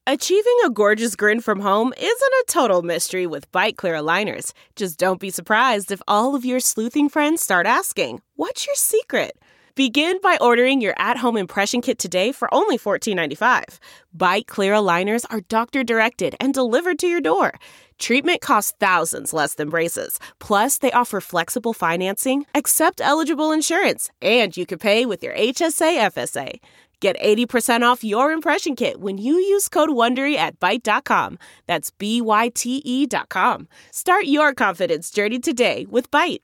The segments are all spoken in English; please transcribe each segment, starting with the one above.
Achieving a gorgeous grin from home isn't a total mystery with Byte Clear aligners. Just don't be surprised if all of your sleuthing friends start asking, "What's your secret?" Begin by ordering your at-home impression kit today for only $14.95. Byte Clear aligners are doctor-directed and delivered to your door. Treatment costs thousands less than braces. Plus, they offer flexible financing, accept eligible insurance, and you can pay with your HSA FSA. Get 80% off your impression kit when you use code WONDERY at Byte.com. That's BYTE.com. Start your confidence journey today with Byte.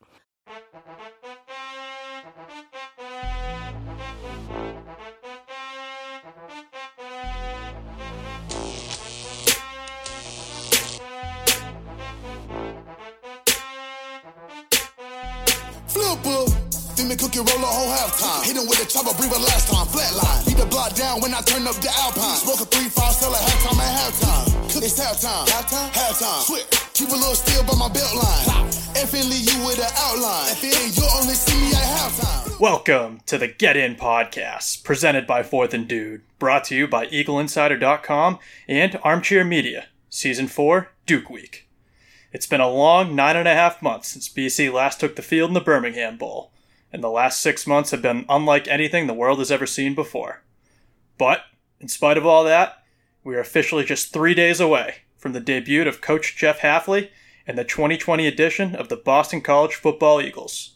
Flipper. Then me cookie roll a whole halftime. Hit him with a chopper, breathe a last time. Flatline. Beat the block down when I turn up the Alpine. Smoke a 3-5, sell a halftime at halftime. It's halftime. Halftime? Halftime. Switch. Keep a little still by my belt line. Effing leave you with an outline. And you'll only see me at halftime. Welcome to the Get In Podcast, presented by Fourth and Dude. Brought to you by EagleInsider.com and Armchair Media. Season 4, Duke Week. It's been a long 9.5 months since BC last took the field in the Birmingham Bowl, and the last 6 months have been unlike anything the world has ever seen before. But, in spite of all that, we are officially just 3 days away from the debut of Coach Jeff Hafley and the 2020 edition of the Boston College Football Eagles.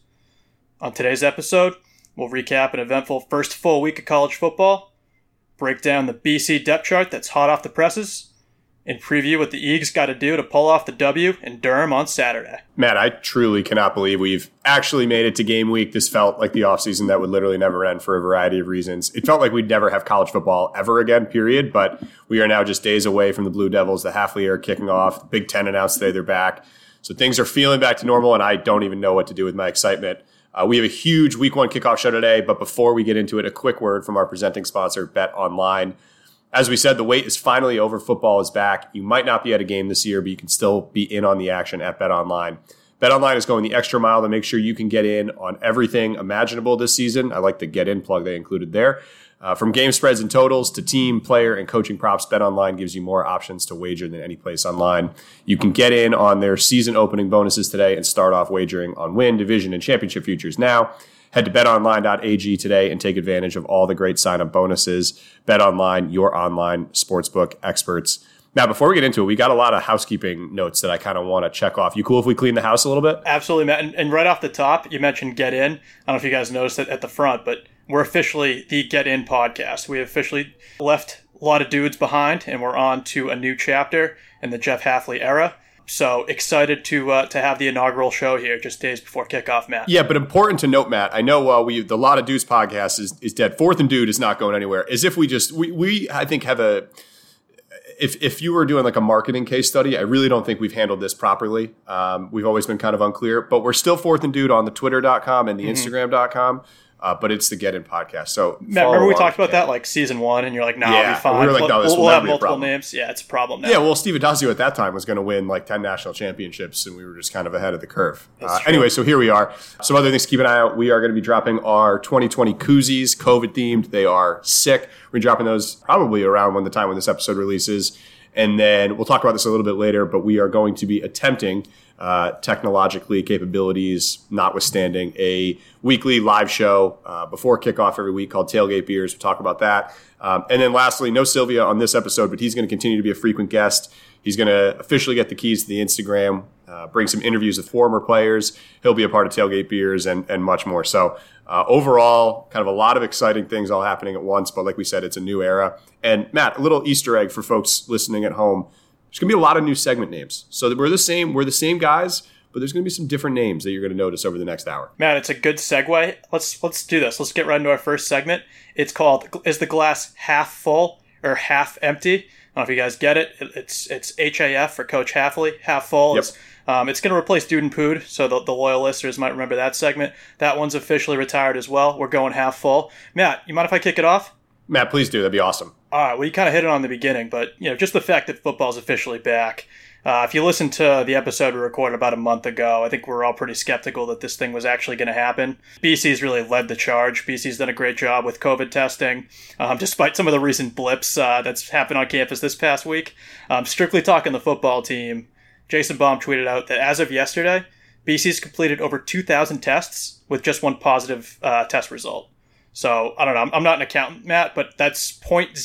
On today's episode, we'll recap an eventful first full week of college football, break down the BC depth chart that's hot off the presses, and preview what the Eags got to do to pull off the W in Durham on Saturday. Matt, I truly cannot believe we've actually made it to game week. This felt like the offseason that would literally never end for a variety of reasons. It felt like we'd never have college football ever again, period. But we are now just days away from the Blue Devils. The Hafley era kicking off. The Big Ten announced today they're back. So things are feeling back to normal, and I don't even know what to do with my excitement. We have a huge week one kickoff show today. But before we get into it, a quick word from our presenting sponsor, Bet Online. As we said, the wait is finally over. Football is back. You might not be at a game this year, but you can still be in on the action at BetOnline. BetOnline is going the extra mile to make sure you can get in on everything imaginable this season. I like the get in plug they included there. From game spreads and totals to team, player, and coaching props, BetOnline gives you more options to wager than any place online. You can get in on their season opening bonuses today and start off wagering on win, division, and championship futures now. Head to betonline.ag today and take advantage of all the great sign-up bonuses. BetOnline, your online sportsbook experts. Now, before we get into it, we got a lot of housekeeping notes that I kind of want to check off. You cool if we clean the house a little bit? Absolutely, Matt. And right off the top, you mentioned Get In. I don't know if you guys noticed it at the front, but we're officially the Get In Podcast. We officially left a lot of dudes behind, and we're on to a new chapter in the Jeff Hafley era. So excited to have the inaugural show here just days before kickoff, Matt. Yeah, but important to note, Matt, I know the Lot of Dudes podcast is dead. Fourth and Dude is not going anywhere. As if we I think have a if you were doing like a marketing case study, I really don't think we've handled this properly. We've always been kind of unclear, but we're still Fourth and Dude on the Twitter.com and the Instagram.com. But it's the Get In Podcast. So Matt, remember we talked about that like season 1, and you're like, "Nah, I'll be fine." We were like, "No, this will we'll have never be a multiple problem." names. Yeah, it's a problem now. Yeah, well, Steve Addazio at that time was going to win like 10 national championships, and we were just kind of ahead of the curve. Anyway, so here we are. Some other things to keep an eye out. We are going to be dropping our 2020 koozies, COVID themed. They are sick. We're dropping those probably around when this episode releases. And then we'll talk about this a little bit later, but we are going to be attempting technologically capabilities notwithstanding a weekly live show before kickoff every week called Tailgate Beers. We'll talk about that. And then lastly, no Sylvia on this episode, but he's going to continue to be a frequent guest. He's going to officially get the keys to the Instagram, bring some interviews with former players. He'll be a part of Tailgate Beers and much more. So overall, kind of a lot of exciting things all happening at once. But like we said, it's a new era. And Matt, a little Easter egg for folks listening at home. There's going to be a lot of new segment names. So we're the same guys, but there's going to be some different names that you're going to notice over the next hour. Matt, it's a good segue. Let's do this. Let's get right into our first segment. It's called "Is the Glass Half Full or Half Empty?" I don't know if you guys get it. It's HAF for Coach Hafley. Half full. Yep. It's going to replace Dude and Pood, so the loyal listeners might remember that segment. That one's officially retired as well. We're going half full. Matt, you mind if I kick it off? Matt, please do. That'd be awesome. All right. Well, you kind of hit it on the beginning, but just the fact that football's officially back. If you listen to the episode we recorded about a month ago, I think we're all pretty skeptical that this thing was actually going to happen. BC's really led the charge. BC's done a great job with COVID testing, despite some of the recent blips that's happened on campus this past week. Strictly talking the football team, Jason Baum tweeted out that as of yesterday, BC's completed over 2,000 tests with just one positive test result. So, I don't know, I'm not an accountant, Matt, but that's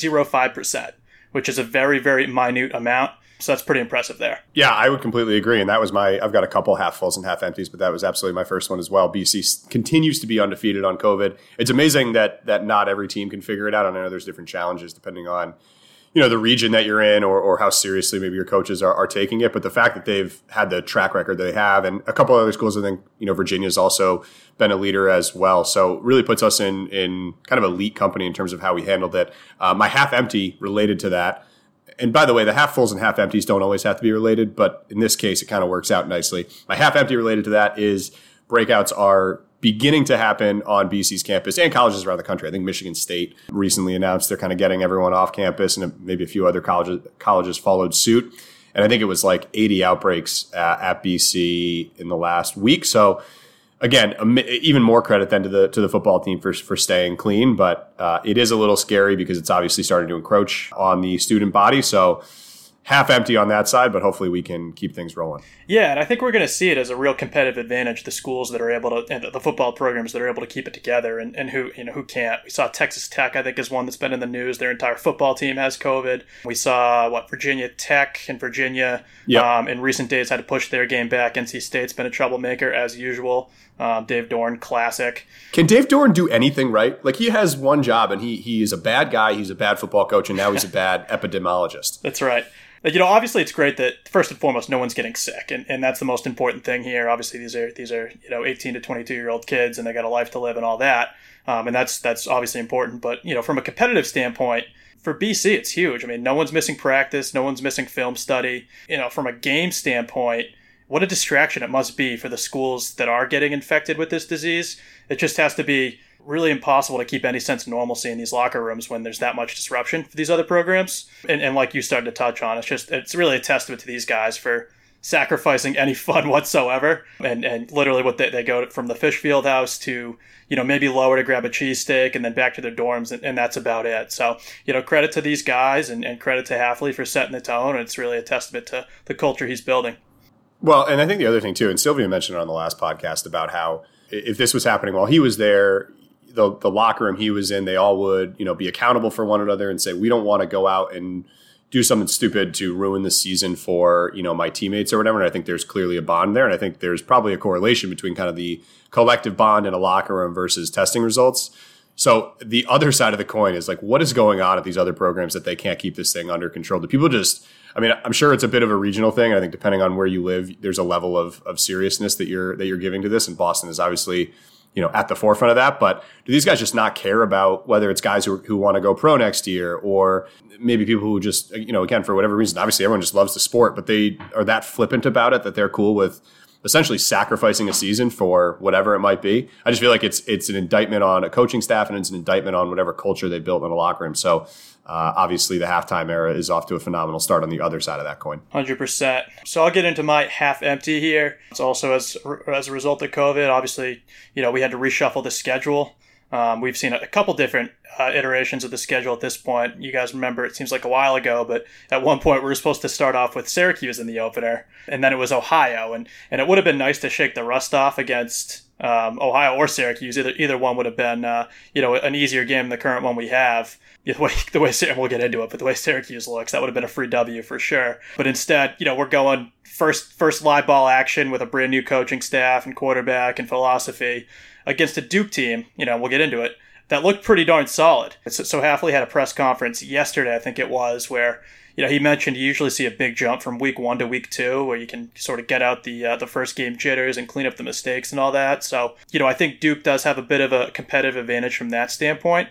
0.05%, which is a very, very minute amount. So that's pretty impressive there. Yeah, I would completely agree. And that was I've got a couple half fulls and half empties, but that was absolutely my first one as well. BC continues to be undefeated on COVID. It's amazing that not every team can figure it out. I know there's different challenges depending on, the region that you're in or how seriously maybe your coaches are taking it. But the fact that they've had the track record that they have, and a couple other schools, I think, Virginia's also been a leader as well. So really puts us in kind of elite company in terms of how we handled it. My half empty related to that. And by the way, the half fulls and half empties don't always have to be related, but in this case, it kind of works out nicely. My half empty related to that is breakouts are beginning to happen on BC's campus and colleges around the country. I think Michigan State recently announced they're kind of getting everyone off campus, and maybe a few other colleges followed suit. And I think it was like 80 outbreaks at BC in the last week. So again, even more credit then to the football team for staying clean, but it is a little scary because it's obviously starting to encroach on the student body. So half empty on that side, but hopefully we can keep things rolling. Yeah, and I think we're going to see it as a real competitive advantage, the schools that are able to, and the football programs that are able to keep it together and who can't. We saw Texas Tech, I think, is one that's been in the news. Their entire football team has COVID. We saw, Virginia Tech and Virginia in recent days had to push their game back. NC State's been a troublemaker as usual. Dave Dorn, classic. Can Dave Dorn do anything right? Like, he has one job, and he is a bad guy. He's a bad football coach, and now he's a bad epidemiologist. That's right. Obviously it's great that first and foremost, no one's getting sick. And that's the most important thing here. Obviously these are 18 to 22-year-old kids and they got a life to live and all that. And that's obviously important. But, from a competitive standpoint, for BC, it's huge. I mean, no one's missing practice. No one's missing film study. From a game standpoint, what a distraction it must be for the schools that are getting infected with this disease. It just has to be really impossible to keep any sense of normalcy in these locker rooms when there's that much disruption for these other programs. And like you started to touch on, it's really a testament to these guys for sacrificing any fun whatsoever. And literally what they go from the fish field house to, maybe lower to grab a cheesesteak and then back to their dorms. And that's about it. So, credit to these guys and credit to Hafley for setting the tone. And it's really a testament to the culture he's building. Well, and I think the other thing too, and Sylvia mentioned it on the last podcast about how if this was happening while he was there, the locker room he was in, they all would, be accountable for one another and say, we don't want to go out and do something stupid to ruin the season for, my teammates or whatever. And I think there's clearly a bond there. And I think there's probably a correlation between kind of the collective bond in a locker room versus testing results. So the other side of the coin is like, what is going on at these other programs that they can't keep this thing under control? Do people I'm sure it's a bit of a regional thing. I think depending on where you live, there's a level of seriousness that you're giving to this. And Boston is obviously, at the forefront of that. But do these guys just not care about whether it's guys who want to go pro next year or maybe people who just, again, for whatever reason, obviously everyone just loves the sport, but they are that flippant about it that they're cool with essentially sacrificing a season for whatever it might be. I just feel like it's an indictment on a coaching staff and it's an indictment on whatever culture they built in a locker room. So obviously the halftime era is off to a phenomenal start on the other side of that coin. 100%. So I'll get into my half empty here. It's also as a result of COVID. Obviously, we had to reshuffle the schedule. We've seen a couple different iterations of the schedule at this point. You guys remember, it seems like a while ago, but at one point we were supposed to start off with Syracuse in the opener, and then it was Ohio. And it would have been nice to shake the rust off against Ohio or Syracuse. Either one would have been, an easier game than the current one we have. The way we'll get into it, but the way Syracuse looks, that would have been a free W for sure. But instead, we're going first live ball action with a brand new coaching staff and quarterback and philosophy against a Duke team, we'll get into it, that looked pretty darn solid. So Hafley had a press conference yesterday, I think it was, where he mentioned you usually see a big jump from week 1 to week 2 where you can sort of get out the first game jitters and clean up the mistakes and all that. So, I think Duke does have a bit of a competitive advantage from that standpoint.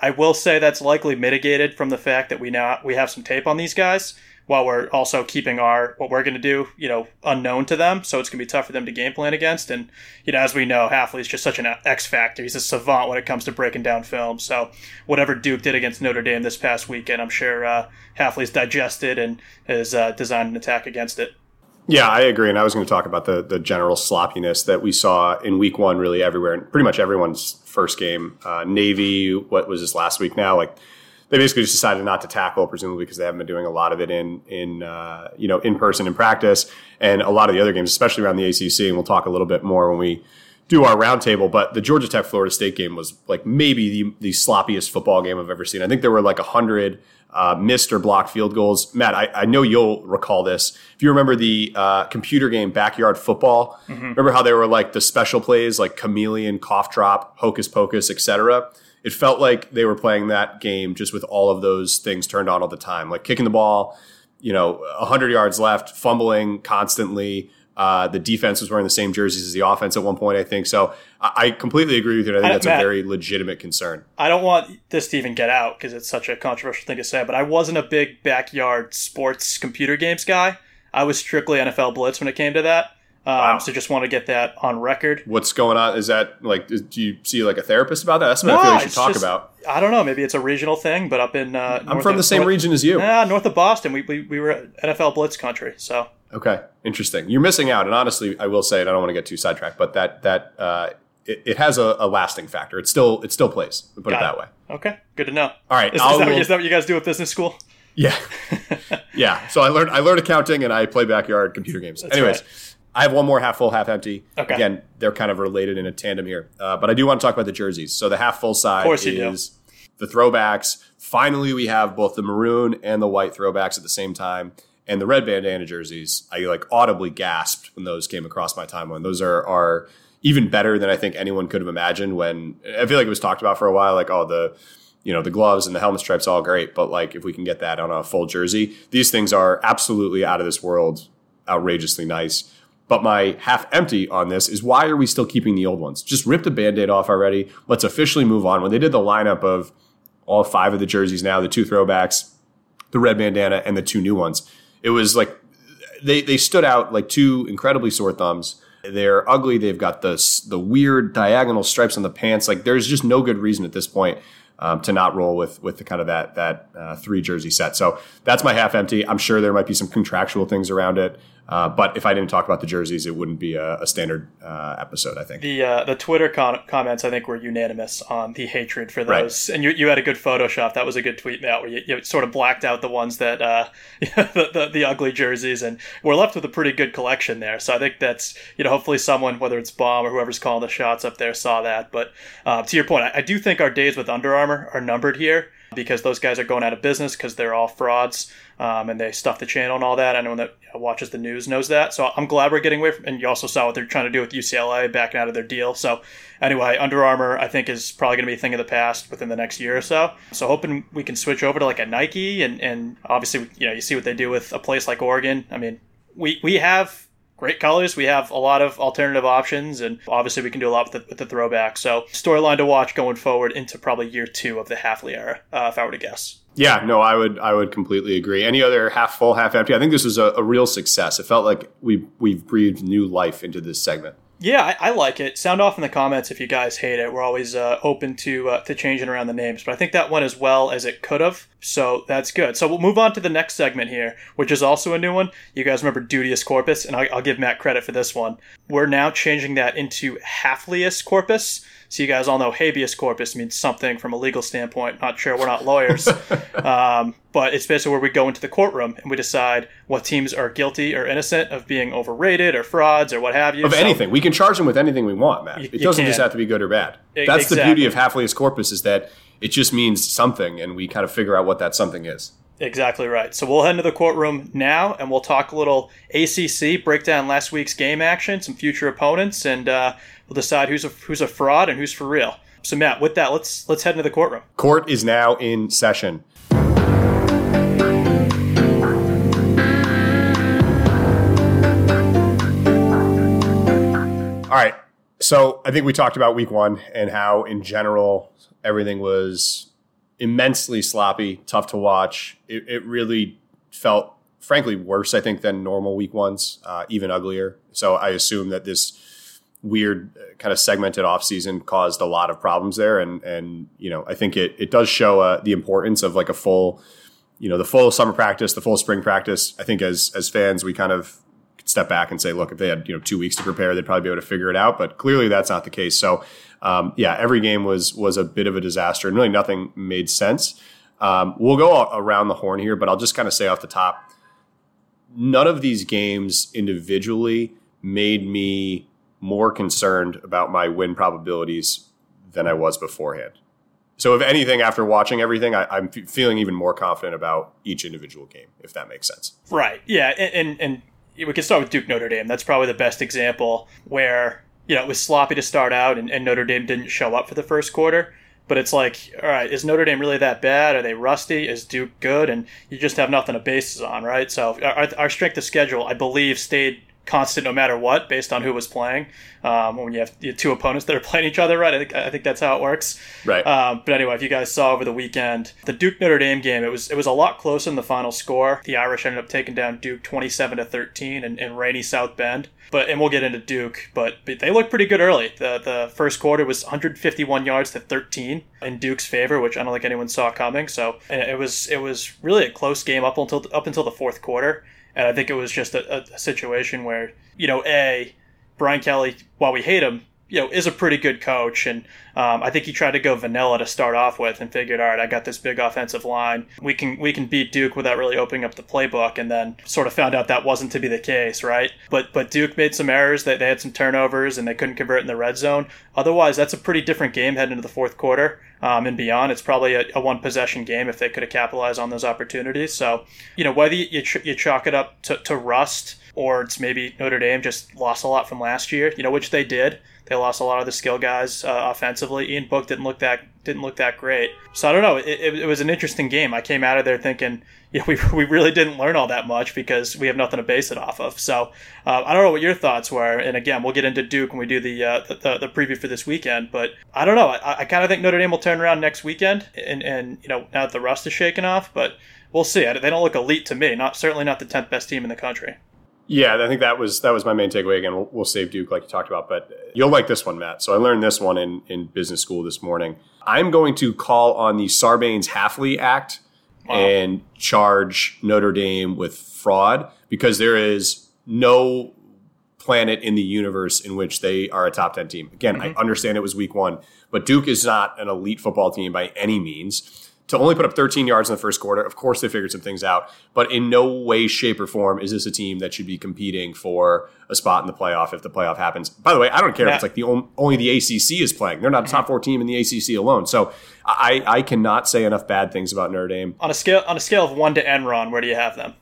I will say that's likely mitigated from the fact that we have some tape on these guys, while we're also keeping what we're going to do, unknown to them. So it's going to be tough for them to game plan against. And, as we know, Hafley's just such an X factor. He's a savant when it comes to breaking down film. So whatever Duke did against Notre Dame this past weekend, I'm sure Hafley's digested and has designed an attack against it. Yeah, I agree. And I was going to talk about the general sloppiness that we saw in week one, really everywhere, and pretty much everyone's first game. Navy, what was this last week now? They basically just decided not to tackle, presumably because they haven't been doing a lot of it in person in practice, and a lot of the other games, especially around the ACC. And we'll talk a little bit more when we do our roundtable. But the Georgia Tech Florida State game was maybe the sloppiest football game I've ever seen. I think there were 100 missed or blocked field goals. Matt, I know you'll recall this. If you remember the computer game Backyard Football, remember how there were the special plays like chameleon, cough drop, hocus pocus, etc. It felt like they were playing that game just with all of those things turned on all the time, kicking the ball, 100 yards left, fumbling constantly. The defense was wearing the same jerseys as the offense at one point, I think. So I completely agree with you. I think that's Matt, a very legitimate concern. I don't want this to even get out because it's such a controversial thing to say, but I wasn't a big backyard sports computer games guy. I was strictly NFL Blitz when it came to that. Wow. So just want to get that on record. What's going on? Is that do you see a therapist about that? That's what I feel like you should talk about. I don't know. Maybe it's a regional thing, but up in I'm from the same region as you. North of Boston. We were NFL Blitz country. So okay, interesting. You're missing out, and honestly, I will say, and I don't want to get too sidetracked, but that it has a lasting factor. It still plays. Put it that way. Okay, good to know. All right, is that what you guys do at business school? Yeah, yeah. So I learned accounting, and I play backyard computer games. That's Anyways. Right. I have one more half full, half empty. Okay. Again, they're kind of related in a tandem here. But I do want to talk about the jerseys. So the half full side is the throwbacks. Finally, we have both the maroon and the white throwbacks at the same time. And the red bandana jerseys, I audibly gasped when those came across my timeline. Those are even better than I think anyone could have imagined when I feel like it was talked about for a while. The gloves and the helmet stripes, all great. But if we can get that on a full jersey, these things are absolutely out of this world, outrageously nice. But my half empty on this is, why are we still keeping the old ones? Just rip the Band-Aid off already. Let's officially move on. When they did the lineup of all 5 of the jerseys now, the 2 throwbacks, the red bandana, and the 2 new ones, it was they stood out like 2 incredibly sore thumbs. They're ugly. They've got the weird diagonal stripes on the pants. There's just no good reason at this point to not roll with the kind of that 3 jersey set. So that's my half empty. I'm sure there might be some contractual things around it. But if I didn't talk about the jerseys, it wouldn't be a standard episode, I think. The Twitter comments, I think, were unanimous on the hatred for those. Right. And you had a good Photoshop. That was a good tweet, Matt, where you sort of blacked out the ones that the ugly jerseys, and we're left with a pretty good collection there. So I think that's, hopefully someone, whether it's Baum or whoever's calling the shots up there, saw that. But to your point, I do think our days with Under Armour are numbered here, because those guys are going out of business because they're all frauds, and they stuff the channel and all that. Anyone that watches the news knows that. So I'm glad we're getting away from, and you also saw what they're trying to do with UCLA, backing out of their deal. So anyway, Under Armour, I think, is probably going to be a thing of the past within the next year or so. So hoping we can switch over to a Nike, and obviously, you see what they do with a place like Oregon. I mean, we have great colors. We have a lot of alternative options, and obviously we can do a lot with the throwback. So storyline to watch going forward into probably year 2 of the Hafley era, if I were to guess. Yeah, no, I would completely agree. Any other half full, half empty? I think this was a real success. It felt like we've breathed new life into this segment. Yeah, I like it. Sound off in the comments if you guys hate it. We're always open to changing around the names, but I think that went as well as it could have, so that's good. So we'll move on to the next segment here, which is also a new one. You guys remember Duteous Corpus, and I'll give Matt credit for this one. We're now changing that into Hafleus Corpus. So you guys all know habeas corpus means something from a legal standpoint. Not sure, we're not lawyers. But it's basically where we go into the courtroom and we decide what teams are guilty or innocent of being overrated or frauds or what have you. Of anything. We can charge them with anything we want, Matt. It doesn't just have to be good or bad. That's the beauty of Hafleus Corpus, is that it just means something, and we kind of figure out what that something is. Exactly right. So we'll head into the courtroom now, and we'll talk a little ACC, break down last week's game action, some future opponents, and we'll decide who's a fraud and who's for real. So Matt, with that, let's head into the courtroom. Court is now in session. All right. So I think we talked about week 1 and how, in general, everything was immensely sloppy, tough to watch. It really felt, frankly, worse, I think, than normal week ones, even uglier. So I assume that this weird kind of segmented offseason caused a lot of problems there. And I think it does show the importance of like a full, the full summer practice, the full spring practice. I think as fans, we kind of step back and say, look, if they had 2 weeks to prepare, they'd probably be able to figure it out. But clearly that's not the case. So every game was a bit of a disaster, and really nothing made sense. We'll go around the horn here, but I'll just kind of say off the top, none of these games individually made me more concerned about my win probabilities than I was beforehand. So if anything, after watching everything, I'm feeling even more confident about each individual game, if that makes sense. Right. Yeah. And we can start with Duke Notre Dame. That's probably the best example where, it was sloppy to start out and Notre Dame didn't show up for the first quarter. But it's like, all right, is Notre Dame really that bad? Are they rusty? Is Duke good? And you just have nothing to base this on, right? So our strength of schedule, I believe, stayed constant no matter what, based on who was playing. When you have two opponents that are playing each other, right? I think that's how it works. Right. But anyway, if you guys saw over the weekend, the Duke Notre Dame game, it was a lot closer in the final score. The Irish ended up taking down Duke 27-13 in rainy South Bend. And we'll get into Duke, but they looked pretty good early. The first quarter was 151 yards to 13 in Duke's favor, which I don't think anyone saw coming. So it was really a close game up until the fourth quarter. And I think it was just a situation where, Brian Kelly, while we hate him, is a pretty good coach. And I think he tried to go vanilla to start off with and figured, all right, I got this big offensive line. We can beat Duke without really opening up the playbook, and then sort of found out that wasn't to be the case, right? But Duke made some errors. They had some turnovers, and they couldn't convert in the red zone. Otherwise, that's a pretty different game heading into the fourth quarter and beyond. It's probably a one-possession game if they could have capitalized on those opportunities. So, whether you chalk it up to rust, or it's maybe Notre Dame just lost a lot from last year, which they did. They lost a lot of the skill guys offensively. Ian Book didn't look that great. So I don't know. It was an interesting game. I came out of there thinking, we really didn't learn all that much because we have nothing to base it off of. So I don't know what your thoughts were. And again, we'll get into Duke when we do the preview for this weekend. But I don't know. I kind of think Notre Dame will turn around next weekend, and now that the rust is shaken off. But we'll see. They don't look elite to me. Certainly not the 10th best team in the country. Yeah, I think that was my main takeaway. Again, we'll save Duke like you talked about, but you'll like this one, Matt. So I learned this one in business school this morning. I'm going to call on the Sarbanes-Halfley Act and charge Notre Dame with fraud, because there is no planet in the universe in which they are a top 10 team. Again, I understand it was week one, but Duke is not an elite football team by any means. To only put up 13 yards in the first quarter, of course they figured some things out, but in no way, shape, or form is this a team that should be competing for a spot in the playoff if the playoff happens. By the way, I don't care if it's like only the ACC is playing. They're not a top 4 team in the ACC alone. So I cannot say enough bad things about Notre Dame. On a scale of 1 to Enron, where do you have them?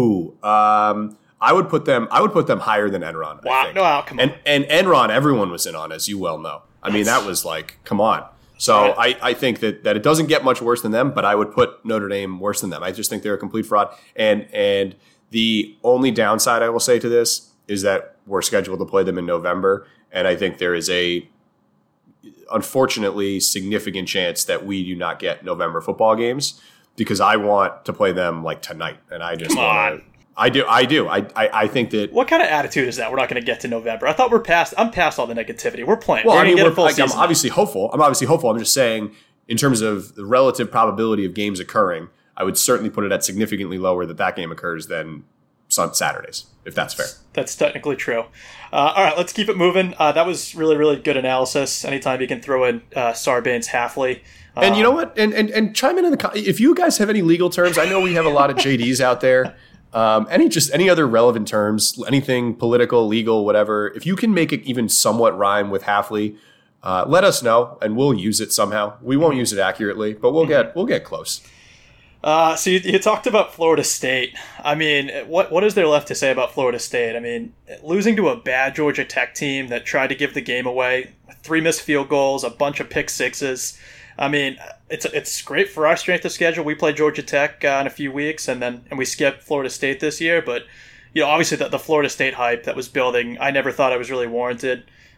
I would put them higher than Enron. Wow, I think. No, come on. And Enron, everyone was in on, as you well know. I mean, that was like, come on. So I think that it doesn't get much worse than them, but I would put Notre Dame worse than them. I just think they're a complete fraud. And the only downside I will say to this is that we're scheduled to play them in November, and I think there is a unfortunately significant chance that we do not get November football games, because I want to play them like tonight, and I just want to. I do. I think that. What kind of attitude is that? We're not going to get to November. I thought I'm past all the negativity. We're playing. Well, I'm obviously hopeful. I'm just saying, in terms of the relative probability of games occurring, I would certainly put it at significantly lower that game occurs than Saturdays, if that's fair. That's technically true. All right, let's keep it moving. That was really, really good analysis. Anytime you can throw in Sarbanes-Halfley. And you know what? And chime in the if you guys have any legal terms. I know we have a lot of JDs out there. Any other relevant terms, anything political, legal, whatever. If you can make it even somewhat rhyme with Halfley, let us know, and we'll use it somehow. We won't use it accurately, but we'll get close. So you talked about Florida State. I mean, what is there left to say about Florida State? I mean, losing to a bad Georgia Tech team that tried to give the game away, 3 missed field goals, a bunch of pick sixes. I mean, it's great for our strength of schedule. We play Georgia Tech in a few weeks, and we skip Florida State this year. But obviously the Florida State hype that was building, I never thought it was really warranted.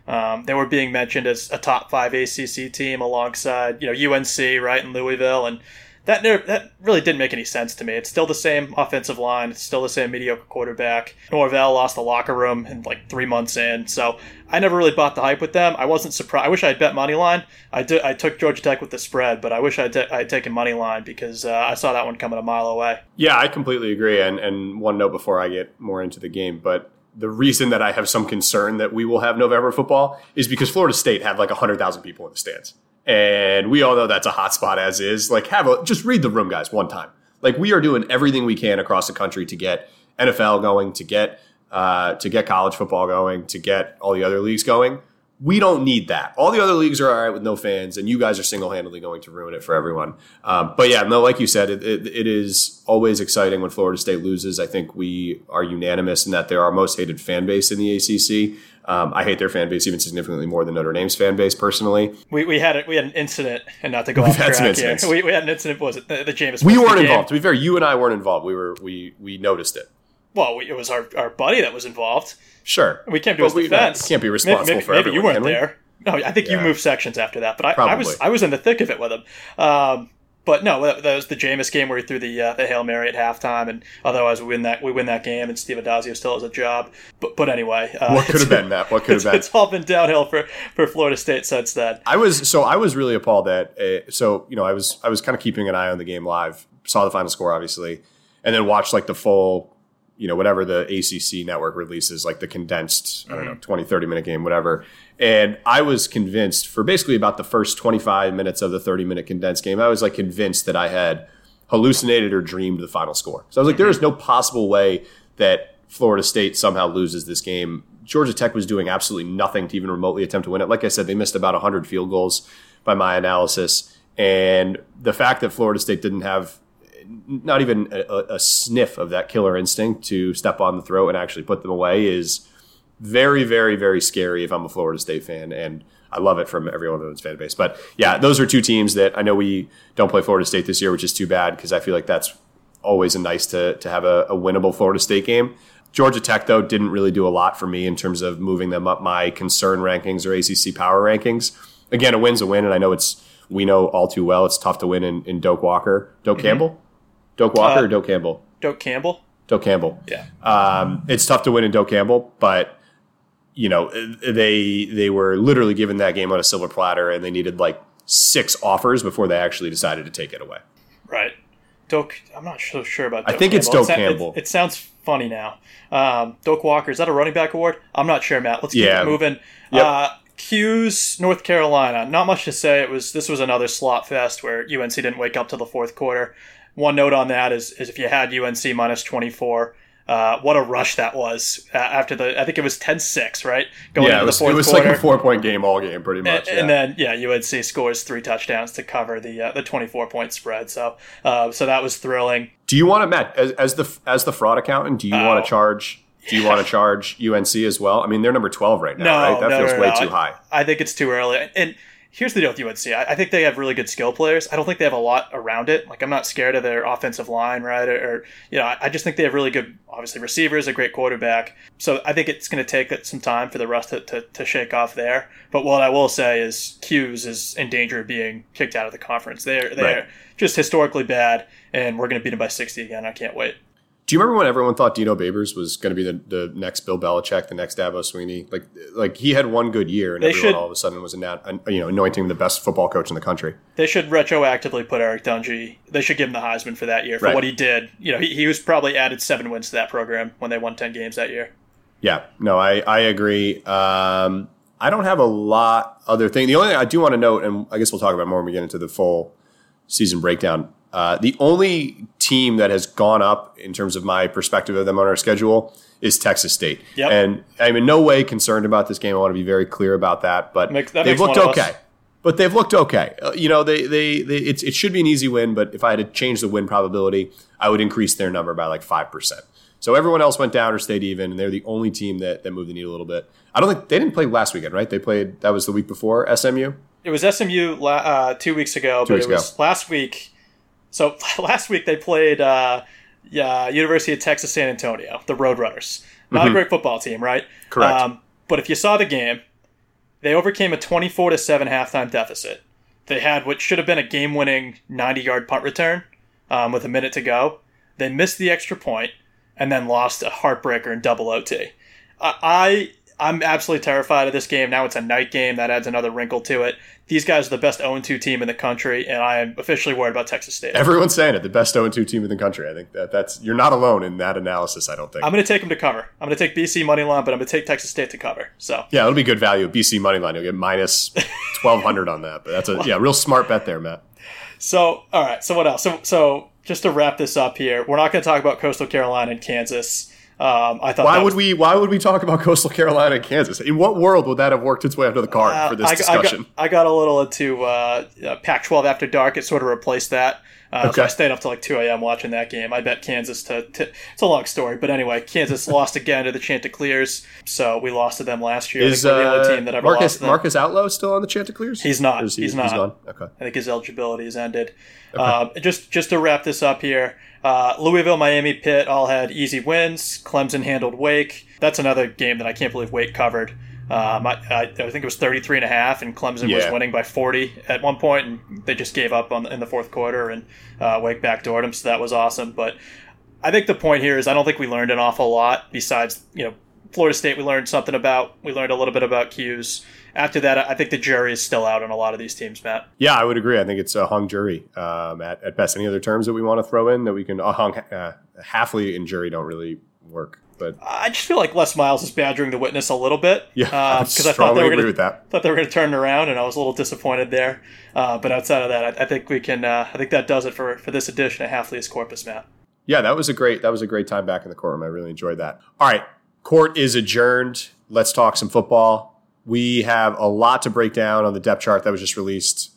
They were being mentioned as a top 5 ACC team alongside, UNC, right, and Louisville, and that really didn't make any sense to me. It's still the same offensive line. It's still the same mediocre quarterback. Norvell lost the locker room in 3 months in, so I never really bought the hype with them. I wasn't surprised. I wish I had bet money line. I took Georgia Tech with the spread, but I wish I had taken money line because I saw that one coming a mile away. Yeah, I completely agree. And one note before I get more into the game, but the reason that I have some concern that we will have November football is because Florida State had 100,000 people in the stands. And we all know that's a hot spot as is. Just read the room, guys, one time. We are doing everything we can across the country to get NFL going, to get college football going, to get all the other leagues going. We don't need that. All the other leagues are all right with no fans, and you guys are single-handedly going to ruin it for everyone. But yeah, no, like you said, it is always exciting when Florida State loses. I think we are unanimous in that they're our most hated fan base in the ACC. I hate their fan base even significantly more than Notre Dame's fan base personally. We had an incident, and not to go off track here. We had an incident. What was it the Jameis? We weren't involved. To be fair, you and I weren't involved. We noticed it. Well, it was our buddy that was involved. Sure, we can't do his defense. We can't be responsible for everyone. Maybe you weren't there. No, I think you moved sections after that, but I was in the thick of it with him. But no, that was the Jameis game where he threw the Hail Mary at halftime, and otherwise we win that game, and Steve Addazio still has a job. But anyway, what could have been, Matt? What could have been? It's all been downhill for Florida State since then. I was really appalled that. I was kind of keeping an eye on the game live, saw the final score obviously, and then watched the full, whatever the ACC network releases, the condensed, I don't know, 20, 30-minute game, whatever. And I was convinced for basically about the first 25 minutes of the 30-minute condensed game, I was convinced that I had hallucinated or dreamed the final score. So I was there is no possible way that Florida State somehow loses this game. Georgia Tech was doing absolutely nothing to even remotely attempt to win it. Like I said, they missed about 100 field goals by my analysis. And the fact that Florida State didn't have not even a sniff of that killer instinct to step on the throat and actually put them away is very, very, very scary if I'm a Florida State fan, and I love it from everyone in its fan base. But yeah, those are two teams that I know we don't play Florida State this year, which is too bad because I feel like that's always nice to have a winnable Florida State game. Georgia Tech, though, didn't really do a lot for me in terms of moving them up my concern rankings or ACC power rankings. Again, a win's a win, and I know we know all too well it's tough to win in Doak Walker. Doak Campbell? Doak Walker or Doak Campbell? Doak Campbell. Doak Campbell. Yeah. It's tough to win in Doak Campbell, but they were literally given that game on a silver platter, and they needed 6 offers before they actually decided to take it away. Right. Doak. I'm not so sure about Doak I think Campbell. it's Doak Campbell. It sounds funny now. Doak Walker, is that a running back award? I'm not sure, Matt. Let's keep it moving. Yep. Q's, North Carolina. Not much to say. This was another slot fest where UNC didn't wake up till the fourth quarter. One note on that is if you had UNC minus 24, what a rush that was after I think it was 10-6, right? Going into the fourth quarter. It was like a 4-point game all game, pretty much. And then, UNC scores 3 touchdowns to cover the 24-point spread. So that was thrilling. Do you want to, Matt, as the fraud accountant, do you want to charge? Do you want to charge UNC as well? I mean, they're number 12 right now, right? That feels way too high. I think it's too early. And here's the deal with UNC. I think they have really good skill players. I don't think they have a lot around it. I'm not scared of their offensive line, right? I just think they have really good, obviously, receivers, a great quarterback. So I think it's going to take some time for the rest to shake off there. But what I will say is Q's is in danger of being kicked out of the conference. They're just historically bad, and we're going to beat them by 60 again. I can't wait. Do you remember when everyone thought Dino Babers was going to be the next Bill Belichick, the next Dabo Swinney? Like he had one good year, and everyone all of a sudden was anointing the best football coach in the country. They should retroactively put Eric Dungy. They should give him the Heisman for that year for what he did. He was probably added 7 wins to that program when they won 10 games that year. Yeah, no, I agree. I don't have a lot other thing. The only thing I do want to note, and I guess we'll talk about more when we get into the full season breakdown. The only team that has gone up in terms of my perspective of them on our schedule is Texas State. Yep. And I'm in no way concerned about this game. I want to be very clear about that. But they've looked okay. It should be an easy win, but if I had to change the win probability, I would increase their number by 5%. So everyone else went down or stayed even, and they're the only team that moved the needle a little bit. I don't think they didn't play last weekend, right? That was the week before SMU? It was SMU 2 weeks ago, but it was last week. So last week they played University of Texas San Antonio, the Roadrunners. Not a great football team, right? Correct. But if you saw the game, They overcame a 24-7 halftime deficit. They had what should have been a game-winning 90-yard punt return with a minute to go. They missed the extra point and then lost a heartbreaker in double OT. I'm absolutely terrified of this game. Now it's a night game. That adds another wrinkle to it. These guys are the best 0-2 team in the country, and I am officially worried about Texas State. Everyone's saying it, the best 0-2 team in the country. I think that's you're not alone in that analysis, I don't think. I'm going to take them to cover. I'm going to take BC money line, but I'm going to take Texas State to cover. So yeah, it'll be good value. BC money line, you'll get minus 1,200 on that. But that's a real smart bet there, Matt. So, all right. So what else? So just to wrap this up here, we're not going to talk about Coastal Carolina and Kansas. I thought why would we talk about Coastal Carolina and Kansas? In what world would that have worked its way under the card for this discussion? I got a little into Pac-12 After Dark. It sort of replaced that. So I stayed up till like 2 a.m. watching that game. I bet Kansas to it's a long story, but anyway, Kansas lost again to the Chanticleers. So we lost to them last year. Is I think we're the only team that ever lost to them. Marcus Outlaw still on the Chanticleers? He's not. He's not. He's gone. Okay. I think his eligibility has ended. Okay. Just to wrap this up here. Louisville, Miami, Pitt all had easy wins. Clemson handled Wake. That's another game that I can't believe Wake covered. I think it was 33.5, and Clemson was winning by 40 at one point, and they just gave up in the fourth quarter, and Wake backdoored them, so that was awesome. But I think the point here is I don't think we learned an awful lot besides, Florida State we learned something about. We learned a little bit about Q's. After that, I think the jury is still out on a lot of these teams, Matt. Yeah, I would agree. I think it's a hung jury at best. Any other terms that we want to throw in that we can hung Hafley and jury don't really work. But I just feel like Les Miles is badgering the witness a little bit. Yeah, because I thought they were going to turn it around, and I was a little disappointed there. But outside of that, I think we can. I think that does it for this edition of Hafley's Corpus, Matt. Yeah, that was a great time back in the courtroom. I really enjoyed that. All right, court is adjourned. Let's talk some football. We have a lot to break down on the depth chart that was just released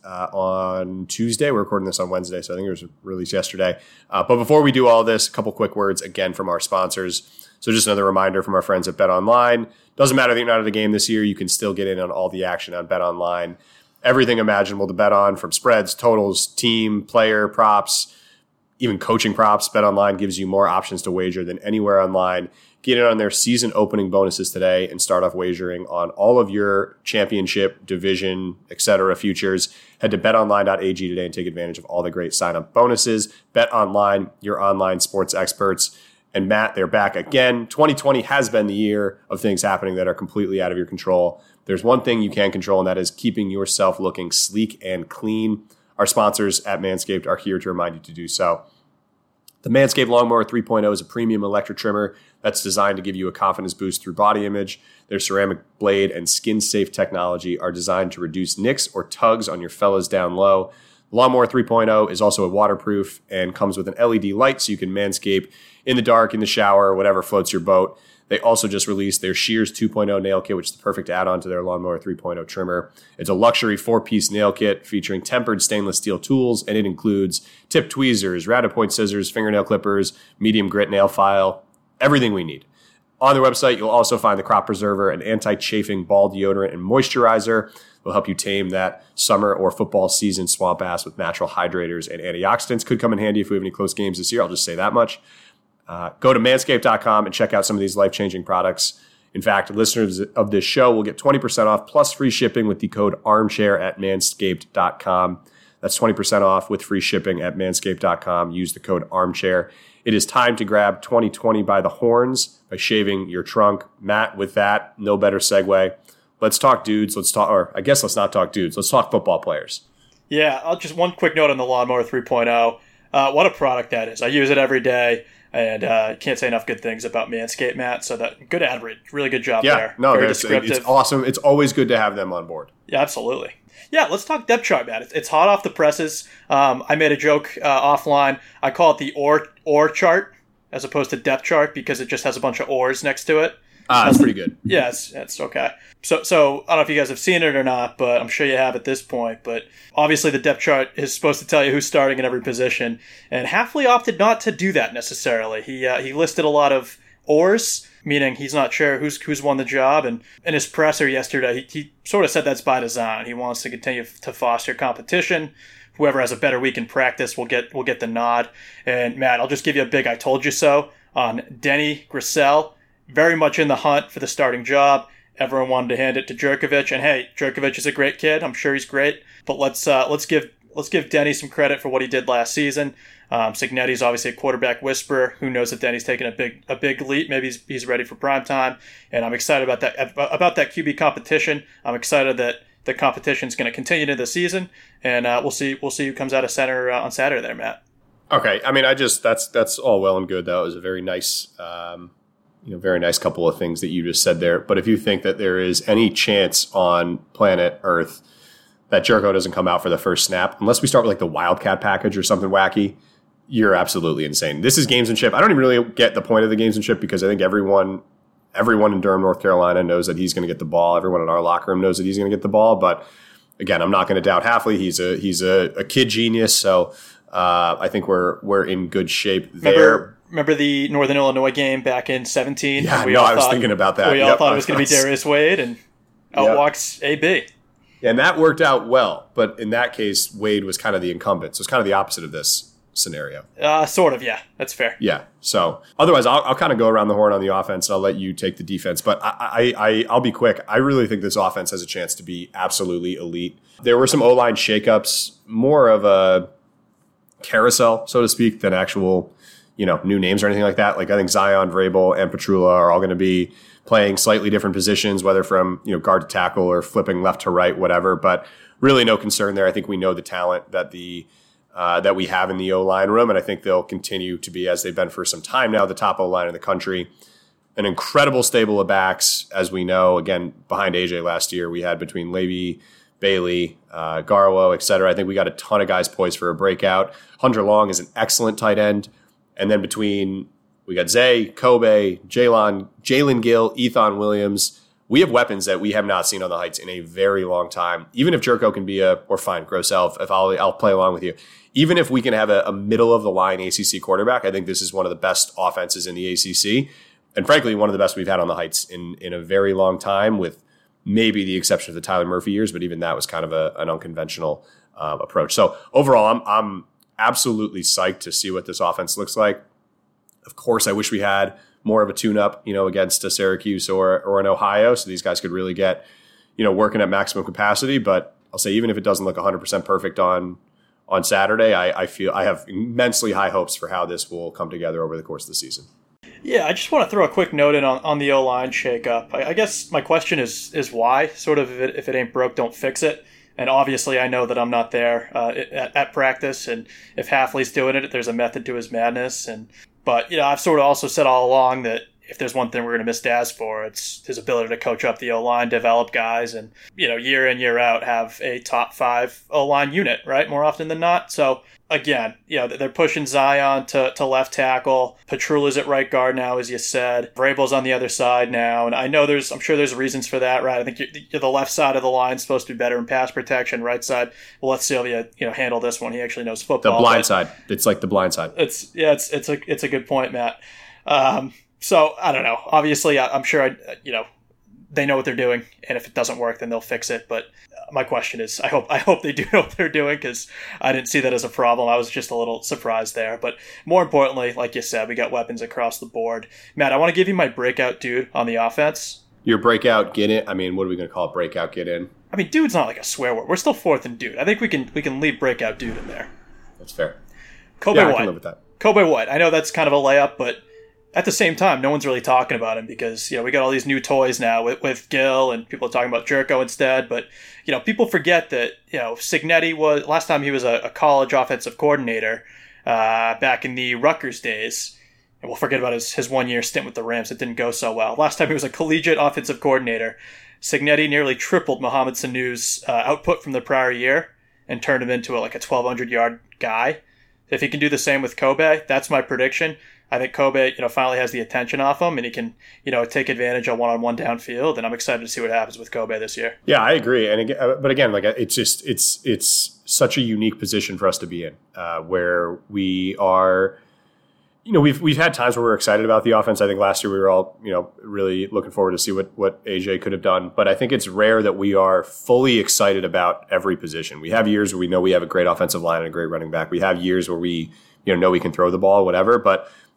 on Tuesday. We're recording this on Wednesday, so I think it was released yesterday. But before we do all this, a couple quick words again from our sponsors. So just another reminder from our friends at BetOnline. Doesn't matter that you're not at a game this year, you can still get in on all the action on BetOnline. Everything imaginable to bet on, from spreads, totals, team, player, props, even coaching props. BetOnline gives you more options to wager than anywhere online. Get in on their season opening bonuses today and start off wagering on all of your championship, division, etc. futures. Head to betonline.ag today and take advantage of all the great sign-up bonuses. BetOnline, your online sports experts. And Matt, they're back again. 2020 has been the year of things happening that are completely out of your control. There's one thing you can control, and that is keeping yourself looking sleek and clean. Our sponsors at Manscaped are here to remind you to do so. The Manscaped Lawnmower 3.0 is a premium electric trimmer that's designed to give you a confidence boost through body image. Their ceramic blade and skin-safe technology are designed to reduce nicks or tugs on your fellas down low. The Lawnmower 3.0 is also waterproof and comes with an LED light so you can manscape in the dark, in the shower, whatever floats your boat. They also just released their Shears 2.0 nail kit, which is the perfect add-on to their Lawnmower 3.0 trimmer. It's a luxury 4-piece nail kit featuring tempered stainless steel tools, and it includes tip tweezers, rounded point scissors, fingernail clippers, medium grit nail file, everything we need. On their website, you'll also find the crop preserver, an anti-chafing ball deodorant, and moisturizer. Will help you tame that summer or football season swamp ass with natural hydrators and antioxidants. Could come in handy if we have any close games this year. I'll just say that much. Go to manscaped.com and check out some of these life-changing products. In fact, listeners of this show will get 20% off plus free shipping with the code armchair at manscaped.com. That's 20% off with free shipping at manscaped.com. Use the code armchair. It is time to grab 2020 by the horns by shaving your trunk. Matt, with that, no better segue. Let's talk dudes. Let's not talk dudes. Let's talk football players. Yeah, I'll just one quick note on the Lawnmower 3.0. What a product that is. I use it every day. And can't say enough good things about Manscaped, Matt. So that good ad read, really good job there. No, it's awesome. It's always good to have them on board. Yeah, absolutely. Yeah, let's talk depth chart, Matt. It's hot off the presses. I made a joke offline. I call it the or chart as opposed to depth chart because it just has a bunch of ors next to it. That's pretty good. Yeah, it's okay. So I don't know if you guys have seen it or not, but I'm sure you have at this point. But obviously the depth chart is supposed to tell you who's starting in every position. And Hafley opted not to do that necessarily. He listed a lot of ors, meaning he's not sure who's won the job. And in his presser yesterday, he sort of said that's by design. He wants to continue to foster competition. Whoever has a better week in practice will get the nod. And Matt, I'll just give you a big I told you so on Denny Grissel. Very much in the hunt for the starting job. everyone wanted to hand it to Jurkovec, and hey, Jurkovec is a great kid. I'm sure he's great, but let's give Denny some credit for what he did last season. Cignetti's obviously a quarterback whisperer. Who knows if Denny's taking a big leap? Maybe he's ready for prime time, and I'm excited about that QB competition. I'm excited that the competition is going to continue into the season, and we'll see who comes out of center on Saturday there, Matt. Okay, I mean, that's all well and good. That was a very nice, very nice couple of things that you just said there. But if you think that there is any chance on planet Earth that Jurko doesn't come out for the first snap, unless we start with like the Wildcat package or something wacky, you're absolutely insane. This is gamesmanship. I don't even really get the point of the gamesmanship because I think everyone in Durham, North Carolina knows that he's going to get the ball. Everyone in our locker room knows that he's going to get the ball. But again, I'm not going to doubt Hafley. He's a kid genius. So I think we're in good shape there. Remember the Northern Illinois game back in 2017? Yeah, I was thinking about that. We all thought it was going to be Darius Wade, and out walks AB. Yeah, and that worked out well. But in that case, Wade was kind of the incumbent. So it's kind of the opposite of this scenario. Sort of, yeah. That's fair. Yeah. So otherwise, I'll kind of go around the horn on the offense, and I'll let you take the defense. But I'll be quick. I really think this offense has a chance to be absolutely elite. There were some O-line shakeups, more of a carousel, so to speak, than actual, new names or anything like that. Like I think Zion, Vrabel, and Petrula are all going to be playing slightly different positions, whether from guard to tackle or flipping left to right, whatever. But really, no concern there. I think we know the talent that that we have in the O-line room, and I think they'll continue to be, as they've been for some time now, the top O-line in the country. An incredible stable of backs, as we know. Again, behind AJ last year, we had between Levy, Bailey, Garwo, et cetera. I think we got a ton of guys poised for a breakout. Hunter Long is an excellent tight end. And then we got Zay, Kobe, Jalen Gill, Ethan Williams. We have weapons that we have not seen on the Heights in a very long time. Even if Jurko can be Gross Elf, if I'll play along with you. Even if we can have a middle-of-the-line ACC quarterback, I think this is one of the best offenses in the ACC. And frankly, one of the best we've had on the Heights in a very long time, with maybe the exception of the Tyler Murphy years, but even that was kind of an unconventional approach. So overall, I'm absolutely psyched to see what this offense looks like. Of course, I wish we had more of a tune-up, against a Syracuse or an Ohio, so these guys could really get, working at maximum capacity. But I'll say, even if it doesn't look 100% perfect on Saturday, I feel I have immensely high hopes for how this will come together over the course of the season. Yeah, I just want to throw a quick note in on the O-line shakeup. I guess my question is why? Sort of, if it ain't broke, don't fix it. And obviously, I know that I'm not there at practice, and if Hafley's doing it, there's a method to his madness. But I've sort of also said all along that if there's one thing we're going to miss Daz for, it's his ability to coach up the O-line, develop guys, and year in, year out have a top 5 O-line unit, right? More often than not. So again, they're pushing Zion to left tackle. Petrula's at right guard now, as you said. Vrabel's on the other side now, and I'm sure there's reasons for that, right? I think you're the left side of the line is supposed to be better in pass protection. Right side, we'll let Sylvia handle this one. He actually knows football. The blind side. It's like the blind side. It's a good point, Matt. So I don't know. Obviously, I'm sure they know what they're doing, and if it doesn't work, then they'll fix it. But my question is, I hope they do know what they're doing, because I didn't see that as a problem. I was just a little surprised there. But more importantly, like you said, we got weapons across the board. Matt, I want to give you my breakout dude on the offense. Your breakout get in? I mean, what are we going to call it? Breakout get in? I mean, dude's not like a swear word. We're still 4th and dude. I think we can leave breakout dude in there. That's fair. Kobe White. I can live with that. Kobe White. I know that's kind of a layup, but at the same time, no one's really talking about him because, we got all these new toys now with Gill, and people are talking about Jurko instead. But, people forget that, Cignetti was, last time he was a college offensive coordinator back in the Rutgers days. And we'll forget about his 1-year stint with the Rams. It didn't go so well. Last time he was a collegiate offensive coordinator, Cignetti nearly tripled Mohamed Sanu's output from the prior year and turned him into a 1,200-yard guy. If he can do the same with Kobe, that's my prediction. I think Kobe, finally has the attention off him, and he can, take advantage of one-on-one downfield. And I'm excited to see what happens with Kobe this year. Yeah, I agree. And again, it's such a unique position for us to be in, where we are. We've had times where we're excited about the offense. I think last year we were all, really looking forward to see what AJ could have done. But I think it's rare that we are fully excited about every position. We have years where we know we have a great offensive line and a great running back. We have years where we, know we can throw the ball, whatever. But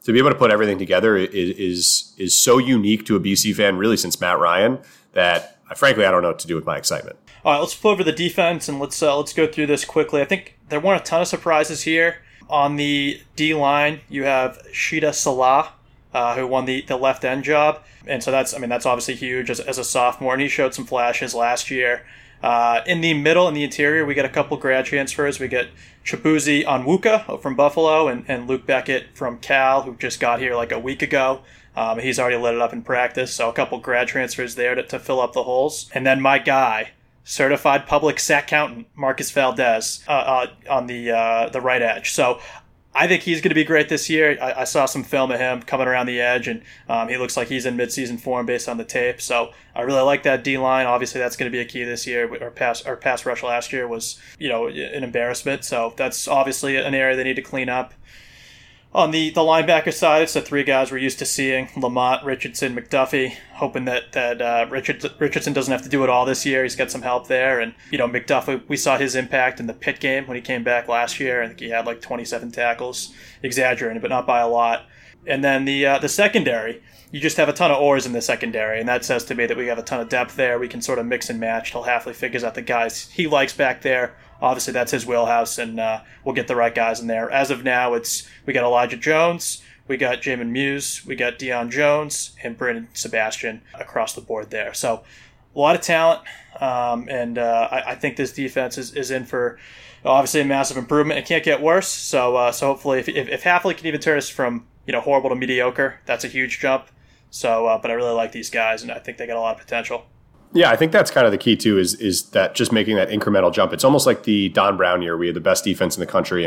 to be able to put everything together is so unique to a BC fan, really since Matt Ryan, that frankly I don't know what to do with my excitement. All right, let's flip over the defense and let's go through this quickly. I think there weren't a ton of surprises here. On the D line, you have Shida Salah, who won the left end job, and so that's obviously huge as a sophomore, and he showed some flashes last year. In the middle, in the interior, we get a couple grad transfers. We get Chibuzi Onwuka from Buffalo and Luke Beckett from Cal, who just got here like a week ago. He's already lit it up in practice, so a couple grad transfers there to fill up the holes. And then my guy, certified public sack accountant Marcus Valdez on the right edge. So I think he's going to be great this year. I saw some film of him coming around the edge, and he looks like he's in midseason form based on the tape. So I really like that D-line. Obviously, that's going to be a key this year. Our pass rush last year was, an embarrassment. So that's obviously an area they need to clean up. On the linebacker side, it's the three guys we're used to seeing: Lamont, Richardson, McDuffie. Hoping that Richardson doesn't have to do it all this year. He's got some help there. And, McDuffie, we saw his impact in the Pitt game when he came back last year. I think he had like 27 tackles. Exaggerating, but not by a lot. And then the secondary, you just have a ton of oars in the secondary, and that says to me that we have a ton of depth there. We can sort of mix and match till Hafley figures out the guys he likes back there. Obviously, that's his wheelhouse, and we'll get the right guys in there. As of now, we got Elijah Jones, we got Jamin Muse, we got Deion Jones, and Brandon Sebastian across the board there. So a lot of talent, and I think this defense is in for obviously a massive improvement. It can't get worse. So hopefully, if Hafley can even turn us from horrible to mediocre, that's a huge jump. So, but I really like these guys, and I think they got a lot of potential. Yeah, I think that's kind of the key too. Is that just making that incremental jump? It's almost like the Don Brown year. We had the best defense in the country,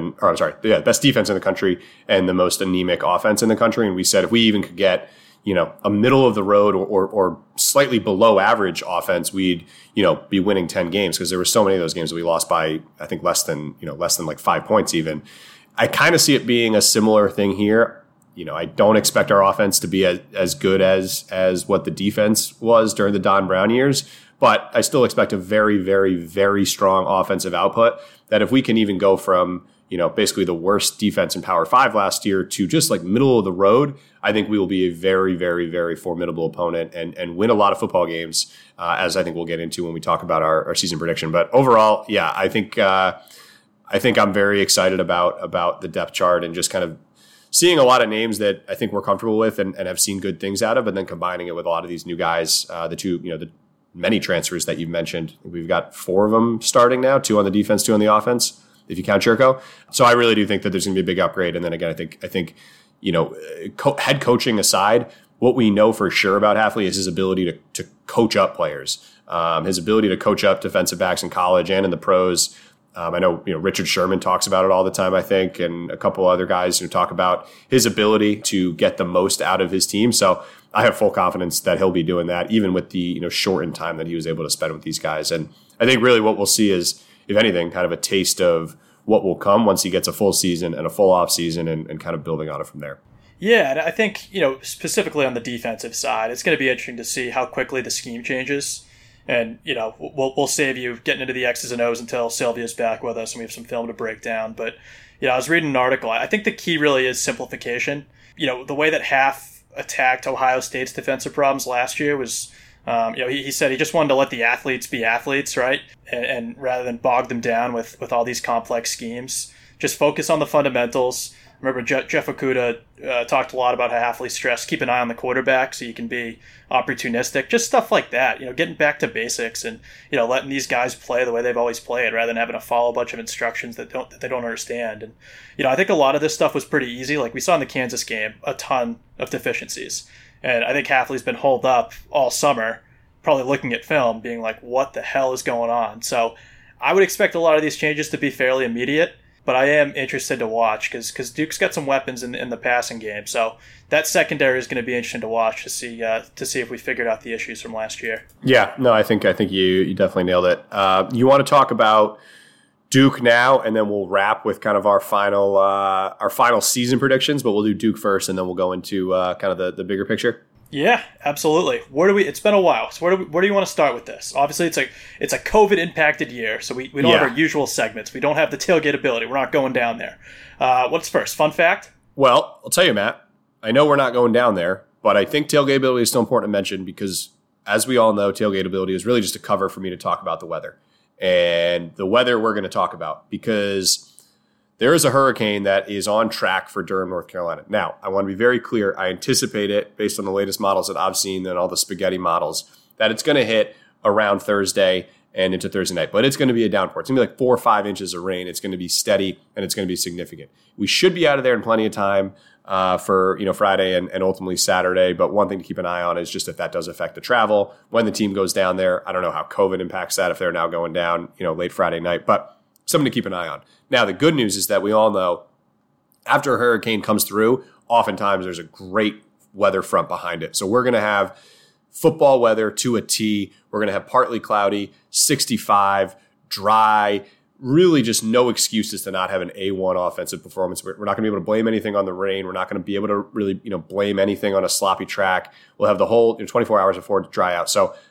best defense in the country and the most anemic offense in the country. And we said if we even could get a middle of the road or slightly below average offense, we'd be winning 10 games, because there were so many of those games that we lost by I think less than like 5 points even. I kind of see it being a similar thing here. I don't expect our offense to be as good as what the defense was during the Don Brown years, but I still expect a very, very, very strong offensive output. That if we can even go from, basically the worst defense in Power 5 last year to just like middle of the road, I think we will be a very, very, very formidable opponent and win a lot of football games, as I think we'll get into when we talk about our season prediction. But overall, yeah, I think I'm very excited about the depth chart and just kind of seeing a lot of names that I think we're comfortable with and have seen good things out of, and then combining it with a lot of these new guys, the many transfers that you've mentioned. We've got 4 of them starting now, 2 on the defense, 2 on the offense, if you count Churko. So I really do think that there's going to be a big upgrade. And then again, I think head coaching aside, what we know for sure about Hafley is his ability to coach up players, his ability to coach up defensive backs in college and in the pros. I know, Richard Sherman talks about it all the time, I think, and a couple other guys who talk about his ability to get the most out of his team. So I have full confidence that he'll be doing that, even with the shortened time that he was able to spend with these guys. And I think really what we'll see is, if anything, kind of a taste of what will come once he gets a full season and a full off season, and kind of building on it from there. Yeah, and I think, specifically on the defensive side, it's going to be interesting to see how quickly the scheme changes. And, we'll save you getting into the X's and O's until Sylvia's back with us and we have some film to break down. But, I was reading an article. I think the key really is simplification. The way that Half attacked Ohio State's defensive problems last year was, he said he just wanted to let the athletes be athletes, right? And rather than bog them down with all these complex schemes, just focus on the fundamentals. Remember, Jeff Okuda talked a lot about how Hafley stressed, keep an eye on the quarterback so you can be opportunistic, just stuff like that, getting back to basics and, letting these guys play the way they've always played rather than having to follow a bunch of instructions that they don't understand. And, I think a lot of this stuff was pretty easy. Like we saw in the Kansas game, a ton of deficiencies. And I think Hafley's been holed up all summer, probably looking at film, being like, what the hell is going on? So I would expect a lot of these changes to be fairly immediate. But I am interested to watch because Duke's got some weapons in the passing game. So that secondary is going to be interesting to watch to see if we figured out the issues from last year. Yeah, no, I think you definitely nailed it. You want to talk about Duke now, and then we'll wrap with kind of our final season predictions. But we'll do Duke first, and then we'll go into kind of the bigger picture. Yeah, absolutely. It's been a while. So where do you want to start with this? Obviously, it's a COVID impacted year, so we don't have our usual segments. We don't have the tailgate ability. We're not going down there. What's first? Fun fact? Well, I'll tell you, Matt, I know we're not going down there, but I think tailgateability is still important to mention because, as we all know, tailgateability is really just a cover for me to talk about the weather. And the weather we're going to talk about because there is a hurricane that is on track for Durham, North Carolina. Now, I want to be very clear. I anticipate it, based on the latest models that I've seen and all the spaghetti models, that it's going to hit around Thursday and into Thursday night. But it's going to be a downpour. It's going to be like 4 or 5 inches of rain. It's going to be steady, and it's going to be significant. We should be out of there in plenty of time for Friday and ultimately Saturday. But one thing to keep an eye on is just if that does affect the travel. When the team goes down there, I don't know how COVID impacts that if they're now going down late Friday night. But something to keep an eye on. Now, the good news is that we all know after a hurricane comes through, oftentimes there's a great weather front behind it. So we're going to have football weather to a T. We're going to have partly cloudy, 65, dry, really just no excuses to not have an A1 offensive performance. We're not going to be able to blame anything on the rain. We're not going to be able to really blame anything on a sloppy track. We'll have the whole 24 hours before it to dry out. So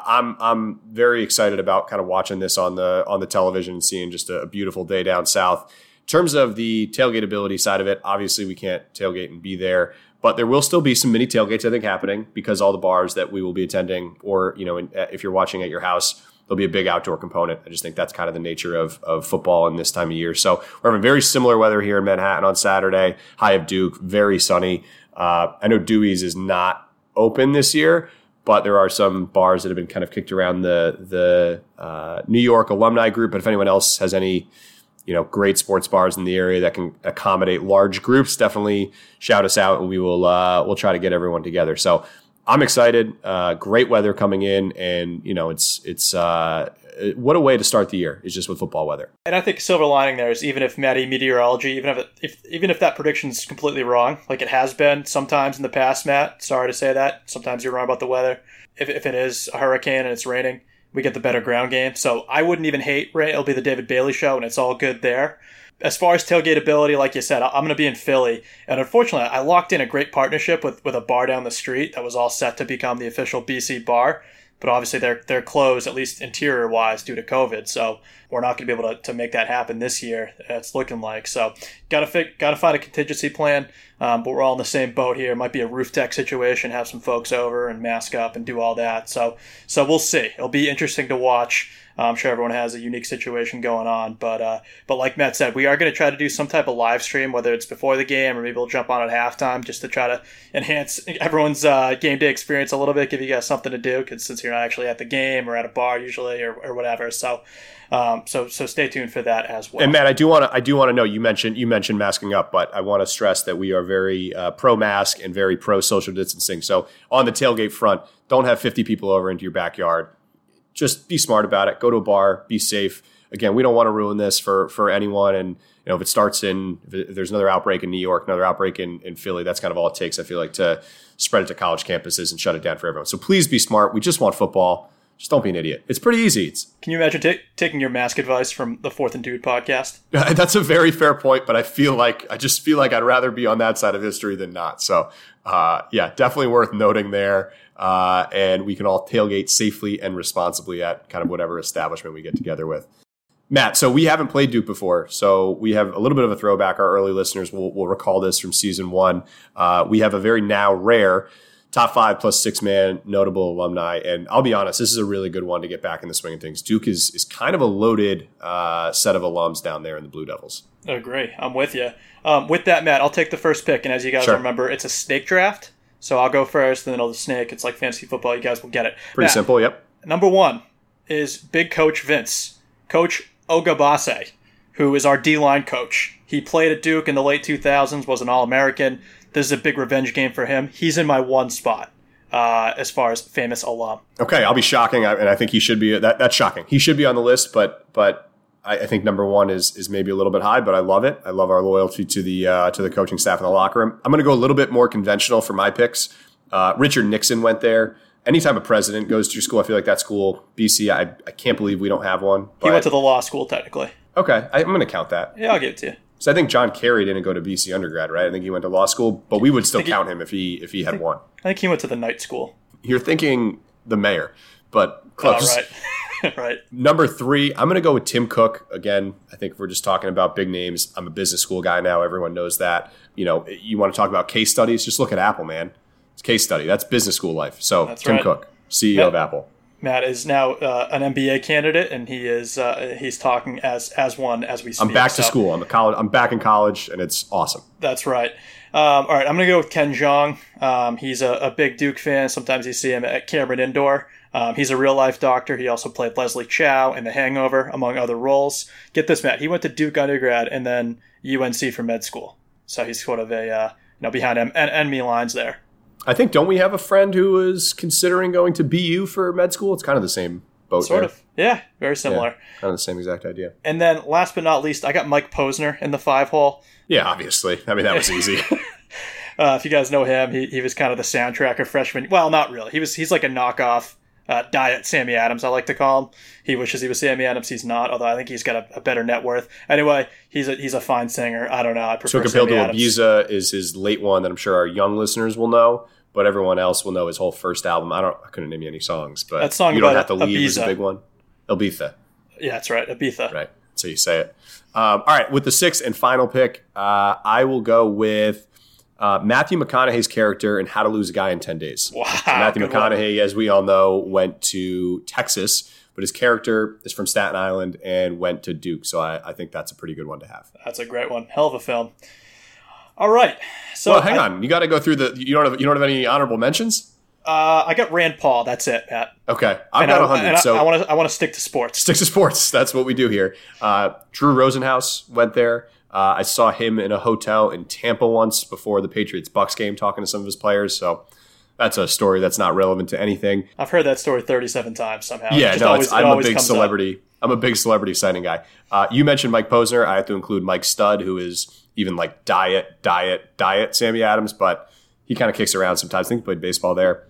I'm very excited about kind of watching this on the television and seeing just a beautiful day down south. In terms of the tailgateability side of it, obviously we can't tailgate and be there, but there will still be some mini tailgates, I think, happening because all the bars that we will be attending, or if you're watching at your house, there'll be a big outdoor component. I just think that's kind of the nature of football in this time of year. So we're having very similar weather here in Manhattan on Saturday. High of Duke, very sunny. I know Dewey's is not open this year, but there are some bars that have been kind of kicked around the New York alumni group. But if anyone else has any, great sports bars in the area that can accommodate large groups, definitely shout us out, and we'll try to get everyone together. So I'm excited. Great weather coming in, and it's what a way to start the year is just with football weather. And I think silver lining there is even if Matty meteorology, even if that prediction is completely wrong, like it has been sometimes in the past, Matt. Sorry to say that. Sometimes you're wrong about the weather. If it is a hurricane and it's raining, we get the better ground game. So I wouldn't even hate rain. It'll be the David Bailey show, and it's all good there. As far as tailgateability, like you said, I'm going to be in Philly. And unfortunately, I locked in a great partnership with a bar down the street that was all set to become the official BC bar. But obviously they're closed, at least interior-wise, due to COVID. So we're not going to be able to make that happen this year, it's looking like. So got to find a contingency plan. But we're all in the same boat here. It might be a roof deck situation, have some folks over and mask up and do all that. So we'll see. It'll be interesting to watch. I'm sure everyone has a unique situation going on, but like Matt said, we are going to try to do some type of live stream, whether it's before the game or maybe we'll jump on at halftime just to try to enhance everyone's game day experience a little bit, give you guys something to do, because since you're not actually at the game or at a bar usually or whatever. So stay tuned for that as well. And Matt, I do want to know, you mentioned masking up, but I want to stress that we are very pro mask and very pro social distancing. So on the tailgate front, don't have 50 people over into your backyard. Just be smart about it. Go to a bar. Be safe. Again, we don't want to ruin this for anyone. And if it starts if there's another outbreak in New York, another outbreak in Philly, that's kind of all it takes, I feel like, to spread it to college campuses and shut it down for everyone. So please be smart. We just want football. Just don't be an idiot. It's pretty easy. Can you imagine taking your mask advice from the Fourth and Dude podcast? That's a very fair point, but I just feel like I'd rather be on that side of history than not. So definitely worth noting there. And we can all tailgate safely and responsibly at kind of whatever establishment we get together with. Matt, so we haven't played Duke before, so we have a little bit of a throwback. Our early listeners will recall this from season 1. We have a very now rare top 5 plus 6-man notable alumni, and I'll be honest, this is a really good one to get back in the swing of things. Duke is kind of a loaded set of alums down there in the Blue Devils. I agree. I'm with you. With that, Matt, I'll take the first pick, and as you guys remember, it's a snake draft. So I'll go first, and then I'll snake. It's like fantasy football. You guys will get it. Pretty simple, yep. Number 1 is Big Coach Vince. Coach Ogabase, who is our D-line coach. He played at Duke in the late 2000s, was an All-American. This is a big revenge game for him. He's in my 1 spot as far as famous alum. Okay, I'll be shocking, and I think he should be. That's shocking. He should be on the list, but I think number 1 is maybe a little bit high, but I love it. I love our loyalty to the coaching staff in the locker room. I'm going to go a little bit more conventional for my picks. Richard Nixon went there. Anytime a president goes to your school, I feel like that school, BC, I can't believe we don't have one. He went to the law school, technically. Okay, I'm going to count that. Yeah, I'll give it to you. So I think John Kerry didn't go to BC undergrad, right? I think he went to law school, but we would still count him if he had one. I think he went to the night school. You're thinking the mayor, but close. Oh, right. Right. Number 3, I'm going to go with Tim Cook. Again, I think if we're just talking about big names, I'm a business school guy now. Everyone knows that. You want to talk about case studies, just look at Apple, man. It's case study. That's business school life. So That's Tim right. Cook, CEO of Apple. Matt is now an MBA candidate, and he's talking as one as we speak. I'm back to school. I'm back in college, and it's awesome. That's right. All right, I'm going to go with Ken Jeong. He's a big Duke fan. Sometimes you see him at Cameron Indoor. He's a real-life doctor. He also played Leslie Chow in The Hangover, among other roles. Get this, Matt. He went to Duke undergrad and then UNC for med school. So he's sort of a behind enemy lines there. I think, don't we have a friend who is considering going to BU for med school? It's kind of the same boat. Sort of. Yeah, very similar. Yeah, kind of the same exact idea. And then last but not least, I got Mike Posner in the 5-hole. Yeah, obviously. I mean, that was easy. If you guys know him, he was kind of the soundtrack of freshman. Well, not really. He's like a knockoff diet Sammy Adams, I like to call him. He wishes he was Sammy Adams. He's not, although I think he's got a better net worth. Anyway, he's a fine singer. I don't know. I prefer Took a Pill Sammy to Adams. Ibiza is his late one that I'm sure our young listeners will know, but everyone else will know his whole first album. I couldn't name you any songs, but that song You Don't about Have to Leave is a Ibiza. big one. Ibiza. Yeah, that's right. Ibiza. Right. That's how you say it. All right. With the 6th and final pick, I will go with Matthew McConaughey's character in How to Lose a Guy in 10 Days. Wow. So Matthew good one. McConaughey, as we all know, went to Texas, but his character is from Staten Island and went to Duke. So I think that's a pretty good one to have. That's a great one. Hell of a film. All right. So Well, hang on. You got to go through you don't have any honorable mentions? I got Rand Paul. That's it, Matt. Okay. I've got 100. So I want to stick to sports. stick to sports. That's what we do here. Drew Rosenhaus went there. I saw him in a hotel in Tampa once before the Patriots-Bucks game talking to some of his players. So that's a story that's not relevant to anything. I've heard that story 37 times somehow. Yeah, It no, just I'm a always big comes up. celebrity. I'm a big celebrity signing guy. You mentioned Mike Posner. I have to include Mike Studd, who is even like diet Sammy Adams, but he kind of kicks around sometimes. I think he played baseball there.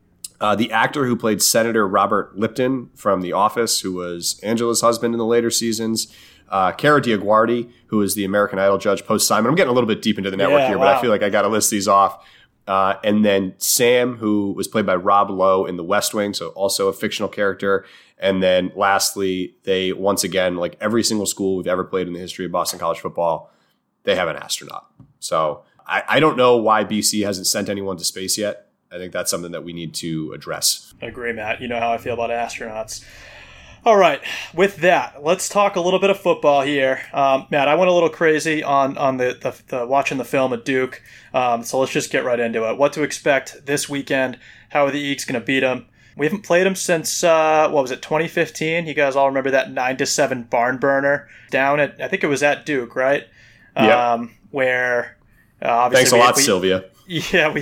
The actor who played Senator Robert Lipton from The Office, who was Angela's husband in the later seasons. Cara DiAguardi, who is the American Idol judge post-Simon. I'm getting a little bit deep into the network here, but wow. I feel like I got to list these off. And then Sam, who was played by Rob Lowe in The West Wing, so also a fictional character. And then lastly, they once again, like every single school we've ever played in the history of Boston College football, they have an astronaut. So I don't know why BC hasn't sent anyone to space yet. I think that's something that we need to address. I agree, Matt. You know how I feel about astronauts. All right. With that, let's talk a little bit of football here. Matt, I went a little crazy on the watching the film at Duke. So let's just get right into it. What to expect this weekend? How are the Eagles going to beat them? We haven't played them since, 2015? You guys all remember that 9-7 barn burner down at, I think it was at Duke, right? Yeah. Where obviously Thanks a lot, Sylvia. Yeah,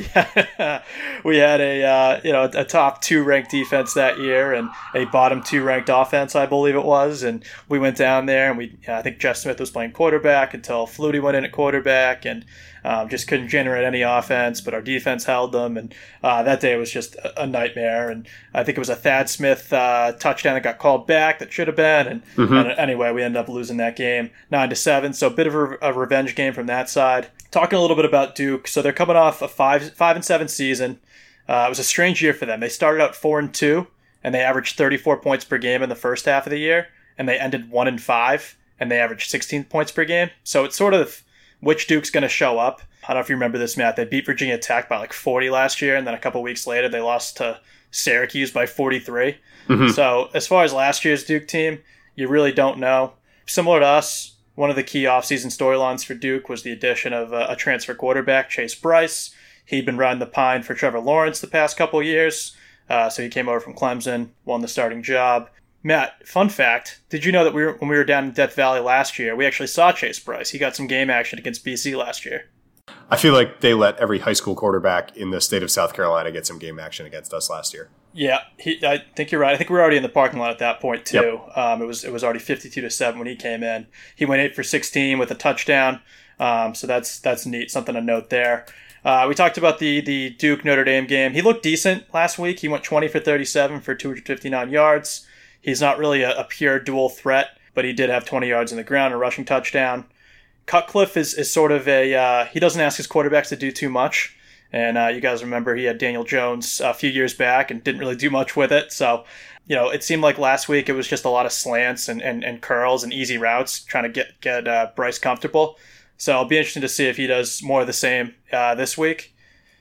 we had a top 2 ranked defense that year and a bottom 2 ranked offense, I believe it was. And we went down there and I think Jeff Smith was playing quarterback until Flutie went in at quarterback and just couldn't generate any offense. But our defense held them, and that day was just a nightmare. And I think it was a Thad Smith touchdown that got called back that should have been. And anyway, we ended up losing that game 9-7. So a bit of a revenge game from that side. Talking a little bit about Duke, so they're coming off a 5-7 season. It was a strange year for them. They started out 4-2, and they averaged 34 points per game in the first half of the year, and they ended 1-5, and they averaged 16 points per game. So it's sort of which Duke's going to show up. I don't know if you remember this, Matt. They beat Virginia Tech by like 40 last year, and then a couple weeks later they lost to Syracuse by 43. So as far as last year's Duke team, you really don't know. Similar to us, one of the key offseason storylines for Duke was the addition of a transfer quarterback, Chase Bryce. He'd been riding the pine for Trevor Lawrence the past couple of years, so he came over from Clemson, won the starting job. Matt, fun fact, did you know that when we were down in Death Valley last year, we actually saw Chase Bryce. He got some game action against BC last year. I feel like they let every high school quarterback in the state of South Carolina get some game action against us last year. Yeah, I think you're right. I think we were already in the parking lot at that point too. Yep. It was already 52-7 when he came in. He went 8 for 16 with a touchdown. So that's neat. Something to note there. We talked about the Duke Notre Dame game. He looked decent last week. He went 20 for 37 for 259 yards. He's not really a pure dual threat, but he did have 20 yards in the ground, a rushing touchdown. Cutcliffe is sort of he doesn't ask his quarterbacks to do too much. And you guys remember he had Daniel Jones a few years back and didn't really do much with it. So, it seemed like last week it was just a lot of slants and curls and easy routes trying to get Bryce comfortable. So it'll be interesting to see if he does more of the same this week.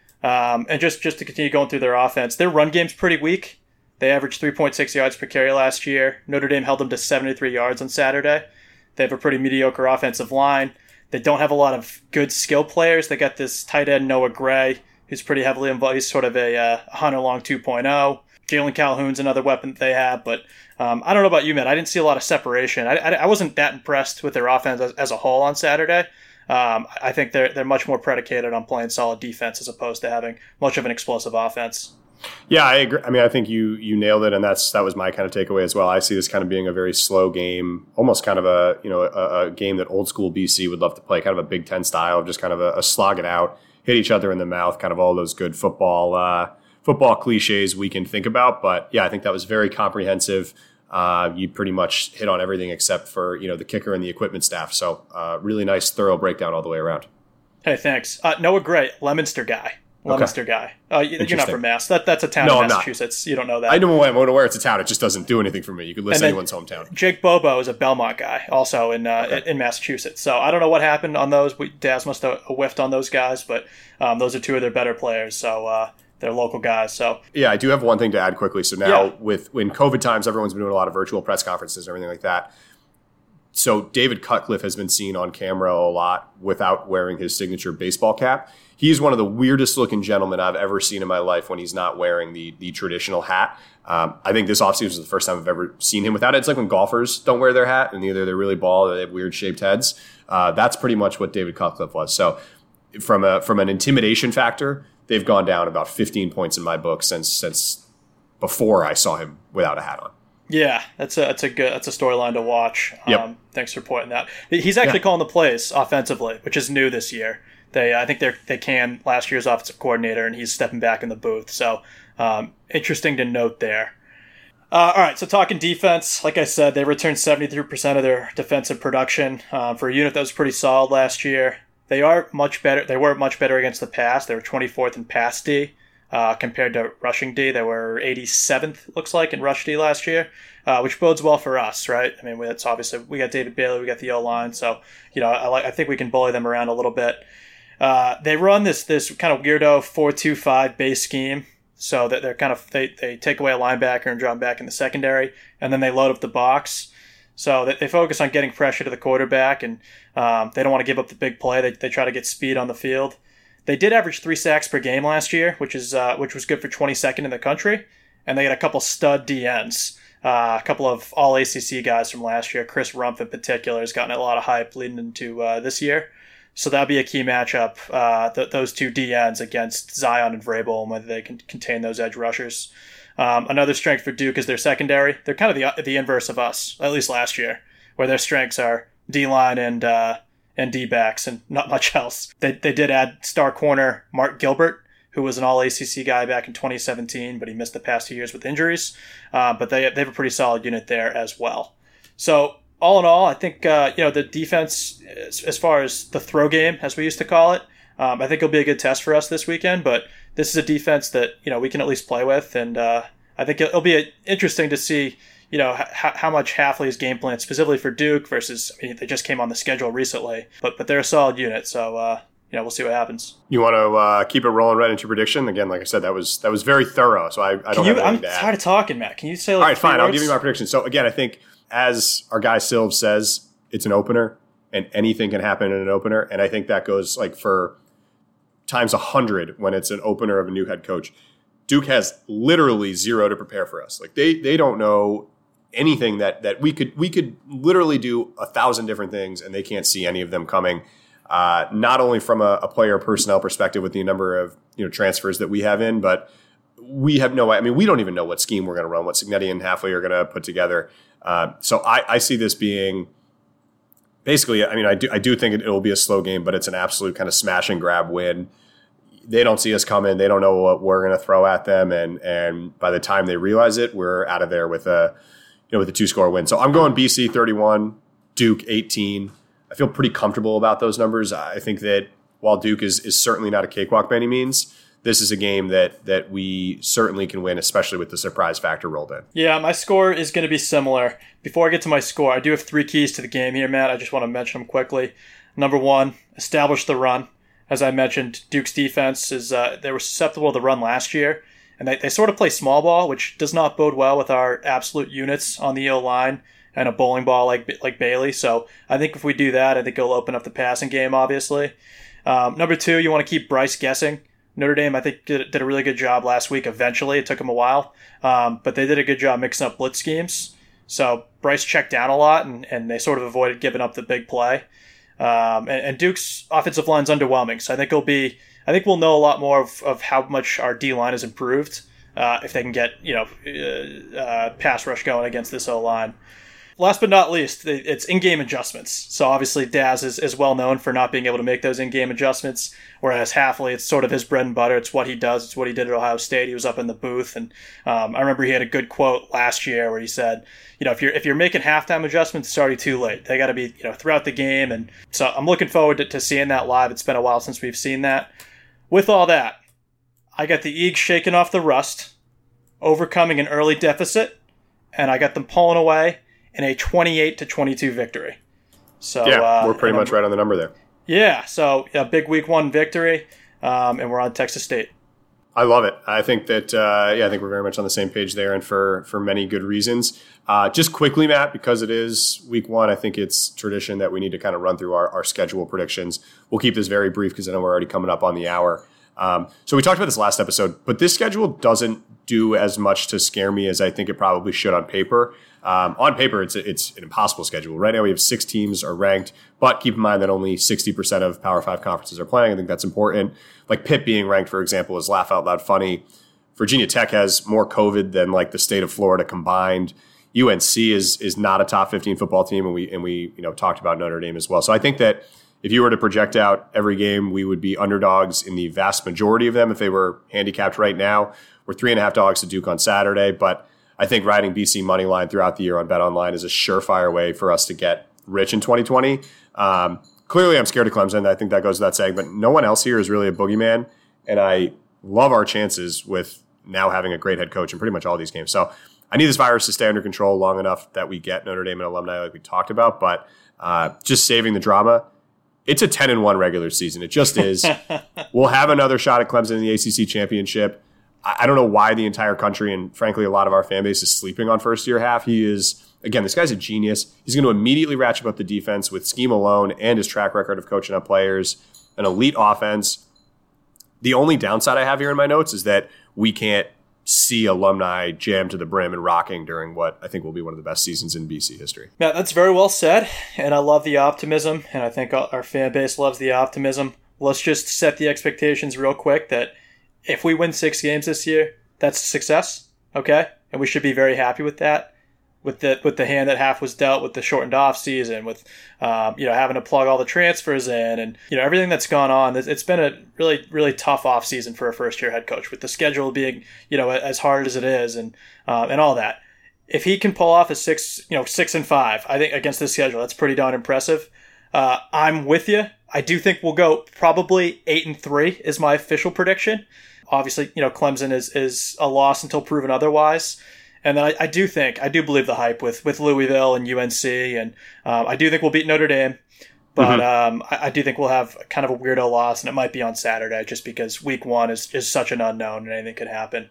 And just to continue going through their offense, their run game's pretty weak. They averaged 3.6 yards per carry last year. Notre Dame held them to 73 yards on Saturday. They have a pretty mediocre offensive line. They don't have a lot of good skill players. They got this tight end, Noah Gray, who's pretty heavily involved. He's sort of a Hunter Long 2.0. Jalen Calhoun's another weapon that they have. But I don't know about you, Matt. I didn't see a lot of separation. I wasn't that impressed with their offense as a whole on Saturday. I think they're much more predicated on playing solid defense as opposed to having much of an explosive offense. Yeah, I agree. I mean, I think you nailed it, and that was my kind of takeaway as well. I see this kind of being a very slow game, almost kind of a game that old school BC would love to play, kind of a Big Ten style, just kind of a slog it out, hit each other in the mouth, kind of all those good football cliches we can think about. But yeah, I think that was very comprehensive. You pretty much hit on everything except for the kicker and the equipment staff. So really nice, thorough breakdown all the way around. Hey, thanks. Noah Gray, Leominster guy. Leominster guy. You're not from Mass. That's a town in Massachusetts. You don't know that. I know I'm aware it's a town. It just doesn't do anything for me. You could list anyone's hometown. Jake Bobo is a Belmont guy, also in Massachusetts. So I don't know what happened on those. Daz must have whiffed on those guys, but those are two of their better players. So they're local guys. So yeah, I do have one thing to add quickly. So now when COVID times, everyone's been doing a lot of virtual press conferences and everything like that. So David Cutcliffe has been seen on camera a lot without wearing his signature baseball cap. He's one of the weirdest looking gentlemen I've ever seen in my life when he's not wearing the traditional hat. I think this offseason was the first time I've ever seen him without it. It's like when golfers don't wear their hat and either they're really bald or they have weird shaped heads. That's pretty much what David Cutcliffe was. So from an intimidation factor, they've gone down about 15 points in my book since before I saw him without a hat on. Yeah, that's a storyline to watch. Yep. Thanks for pointing that. He's actually calling the plays offensively, which is new this year. I think they canned last year's offensive coordinator, and he's stepping back in the booth. So interesting to note there. All right, so talking defense, like I said, they returned 73% of their defensive production for a unit that was pretty solid last year. They are much better. They were much better against the pass. They were 24th in pass D compared to rushing D. They were 87th, looks like, in rush D last year, which bodes well for us, right? I mean, it's obviously we got David Bailey, we got the O-line, so I think we can bully them around a little bit. They run this kind of weirdo 4-2-5 base scheme, so that they're kind of they take away a linebacker and drop him back in the secondary, and then they load up the box. So they focus on getting pressure to the quarterback, and they don't want to give up the big play. They try to get speed on the field. They did average 3 sacks per game last year, which was good for 22nd in the country, and they got a couple stud DNs. A couple of all ACC guys from last year. Chris Rumpf in particular has gotten a lot of hype leading into this year. So that'll be a key matchup, those two DNs against Zion and Vrabel, and whether they can contain those edge rushers. Another strength for Duke is their secondary. They're kind of the inverse of us, at least last year, where their strengths are D-line and D-backs and not much else. They did add star corner Mark Gilbert, who was an all-ACC guy back in 2017, but he missed the past 2 years with injuries. But they have a pretty solid unit there as well. So all in all, I think the defense, as far as the throw game, as we used to call it, I think it'll be a good test for us this weekend. But this is a defense that we can at least play with, and I think it'll be interesting to see how much Hafley's game plan specifically for Duke versus they just came on the schedule recently, but they're a solid unit, so we'll see what happens. You want to keep it rolling right into your prediction again? Like I said, that was very thorough, so I don't have anything to add. I'm tired of talking, Matt. Can you say all right? Fine, words? I'll give you my prediction. So again, I think as our guy Silv says, it's an opener, and anything can happen in an opener, and I think that goes like for times 100 when it's an opener of a new head coach. Duke has literally zero to prepare for us. Like they don't know anything that we could literally do 1,000 different things, and they can't see any of them coming. Not only from a player personnel perspective with the number of transfers that we have in, but we have we don't even know what scheme we're going to run, what Cignetti and Hafley are going to put together. So I see this being basically, I do think it will be a slow game, but it's an absolute kind of smash and grab win. They don't see us coming. They don't know what we're going to throw at them. And by the time they realize it, we're out of there with a 2-score win. So I'm going BC 31, Duke 18. I feel pretty comfortable about those numbers. I think that while Duke is certainly not a cakewalk by any means, this is a game that we certainly can win, especially with the surprise factor rolled in. Yeah, my score is going to be similar. Before I get to my score, I do have 3 keys to the game here, Matt. I just want to mention them quickly. Number 1, establish the run. As I mentioned, Duke's defense is they were susceptible to the run last year, and they sort of play small ball, which does not bode well with our absolute units on the O-line and a bowling ball like Bailey. So I think if we do that, I think it'll open up the passing game, obviously. Number 2, you want to keep Bryce guessing. Notre Dame, I think, did a really good job last week. Eventually, it took them a while, but they did a good job mixing up blitz schemes. So Bryce checked down a lot, and they sort of avoided giving up the big play. And Duke's offensive line's underwhelming, so I think we'll know a lot more of how much our D line has improved if they can get pass rush going against this O line. Last but not least, it's in-game adjustments. So obviously Daz is well known for not being able to make those in-game adjustments, whereas Hafley, it's sort of his bread and butter. It's what he does. It's what he did at Ohio State. He was up in the booth, and I remember he had a good quote last year where he said, if you're making halftime adjustments, it's already too late. They got to be throughout the game, and so I'm looking forward to seeing that live. It's been a while since we've seen that. With all that, I got the Eagles shaking off the rust, overcoming an early deficit, and I got them pulling away in a 28-22 victory. So yeah, we're pretty much right on the number there. Yeah, so a big week 1 victory, and we're on Texas State. I love it. I think that I think we're very much on the same page there, and for many good reasons. Just quickly, Matt, because it is week 1, I think it's tradition that we need to kind of run through our schedule predictions. We'll keep this very brief because I know we're already coming up on the hour. So we talked about this last episode, but this schedule doesn't do as much to scare me as I think it probably should on paper. On paper, it's an impossible schedule. Right now, we have 6 teams are ranked, but keep in mind that only 60% of Power 5 conferences are playing. I think that's important. Like Pitt being ranked, for example, is laugh out loud funny. Virginia Tech has more COVID than like the state of Florida combined. UNC is not a top 15 football team, and we talked about Notre Dame as well. So I think that if you were to project out every game, we would be underdogs in the vast majority of them if they were handicapped right now. We're 3.5 dogs to Duke on Saturday, but I think riding BC money line throughout the year on BetOnline is a surefire way for us to get rich in 2020. Clearly, I'm scared of Clemson. I think that goes without saying, but no one else here is really a boogeyman, and I love our chances with now having a great head coach in pretty much all these games. So I need this virus to stay under control long enough that we get Notre Dame and alumni like we talked about, but just saving the drama. It's a 10-1 regular season. It just is. We'll have another shot at Clemson in the ACC championship. I don't know why the entire country and, frankly, a lot of our fan base is sleeping on first-year half. He is, again, this guy's a genius. He's going to immediately ratchet up the defense with scheme alone and his track record of coaching up players, an elite offense. The only downside I have here in my notes is that we can't see alumni jammed to the brim and rocking during what I think will be one of the best seasons in BC history. Yeah, that's very well said, and I love the optimism, and I think our fan base loves the optimism. Let's just set the expectations real quick that if we win 6 games this year, that's a success, okay? And we should be very happy with that. With the hand that half was dealt, with the shortened off season, with having to plug all the transfers in, and everything that's gone on. It's been a really, really tough off season for a first year head coach, with the schedule being as hard as it is, and all that. If he can pull off a 6-5, I think against this schedule, that's pretty darn impressive. I'm with you. I do think we'll go probably 8-3 is my official prediction. Obviously, Clemson is a loss until proven otherwise. And then I do believe the hype with Louisville and UNC, and I do think we'll beat Notre Dame, but I do think we'll have kind of a weirdo loss, and it might be on Saturday just because week 1 is such an unknown and anything could happen.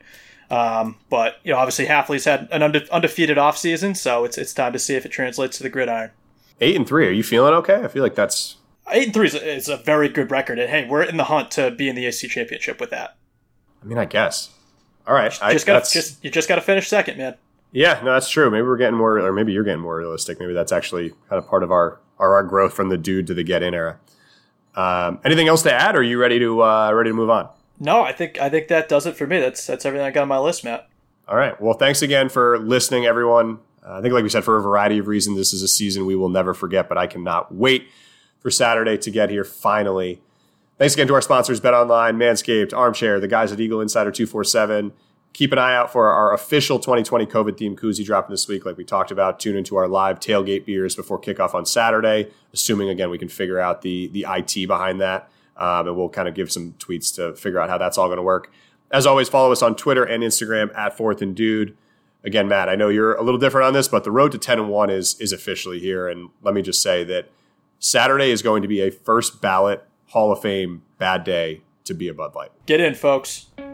But obviously Hafley's had an undefeated offseason, so it's time to see if it translates to the gridiron. 8-3, are you feeling okay? I feel like that's 8-3 is a very good record, and hey, we're in the hunt to be in the ACC championship with that. I mean, I guess. All right. You just got to finish second, man. Yeah, no, that's true. Maybe we're getting more, or maybe you're getting more realistic. Maybe that's actually kind of part of our growth from the dude to the get in era. Anything else to add? Or are you ready to move on? No, I think that does it for me. That's everything I got on my list, Matt. All right. Well, thanks again for listening, everyone. I think, like we said, for a variety of reasons, this is a season we will never forget. But I cannot wait for Saturday to get here. Finally. Thanks again to our sponsors, BetOnline, Manscaped, Armchair, the guys at Eagle Insider 247. Keep an eye out for our official 2020 COVID-themed koozie dropping this week, like we talked about. Tune into our live tailgate beers before kickoff on Saturday, assuming, again, we can figure out the IT behind that. And we'll kind of give some tweets to figure out how that's all going to work. As always, follow us on Twitter and Instagram at 4th and Dude. Again, Matt, I know you're a little different on this, but the road to 10-1 is officially here. And let me just say that Saturday is going to be a first ballot Hall of Fame bad day to be a Bud Light. Get in, folks.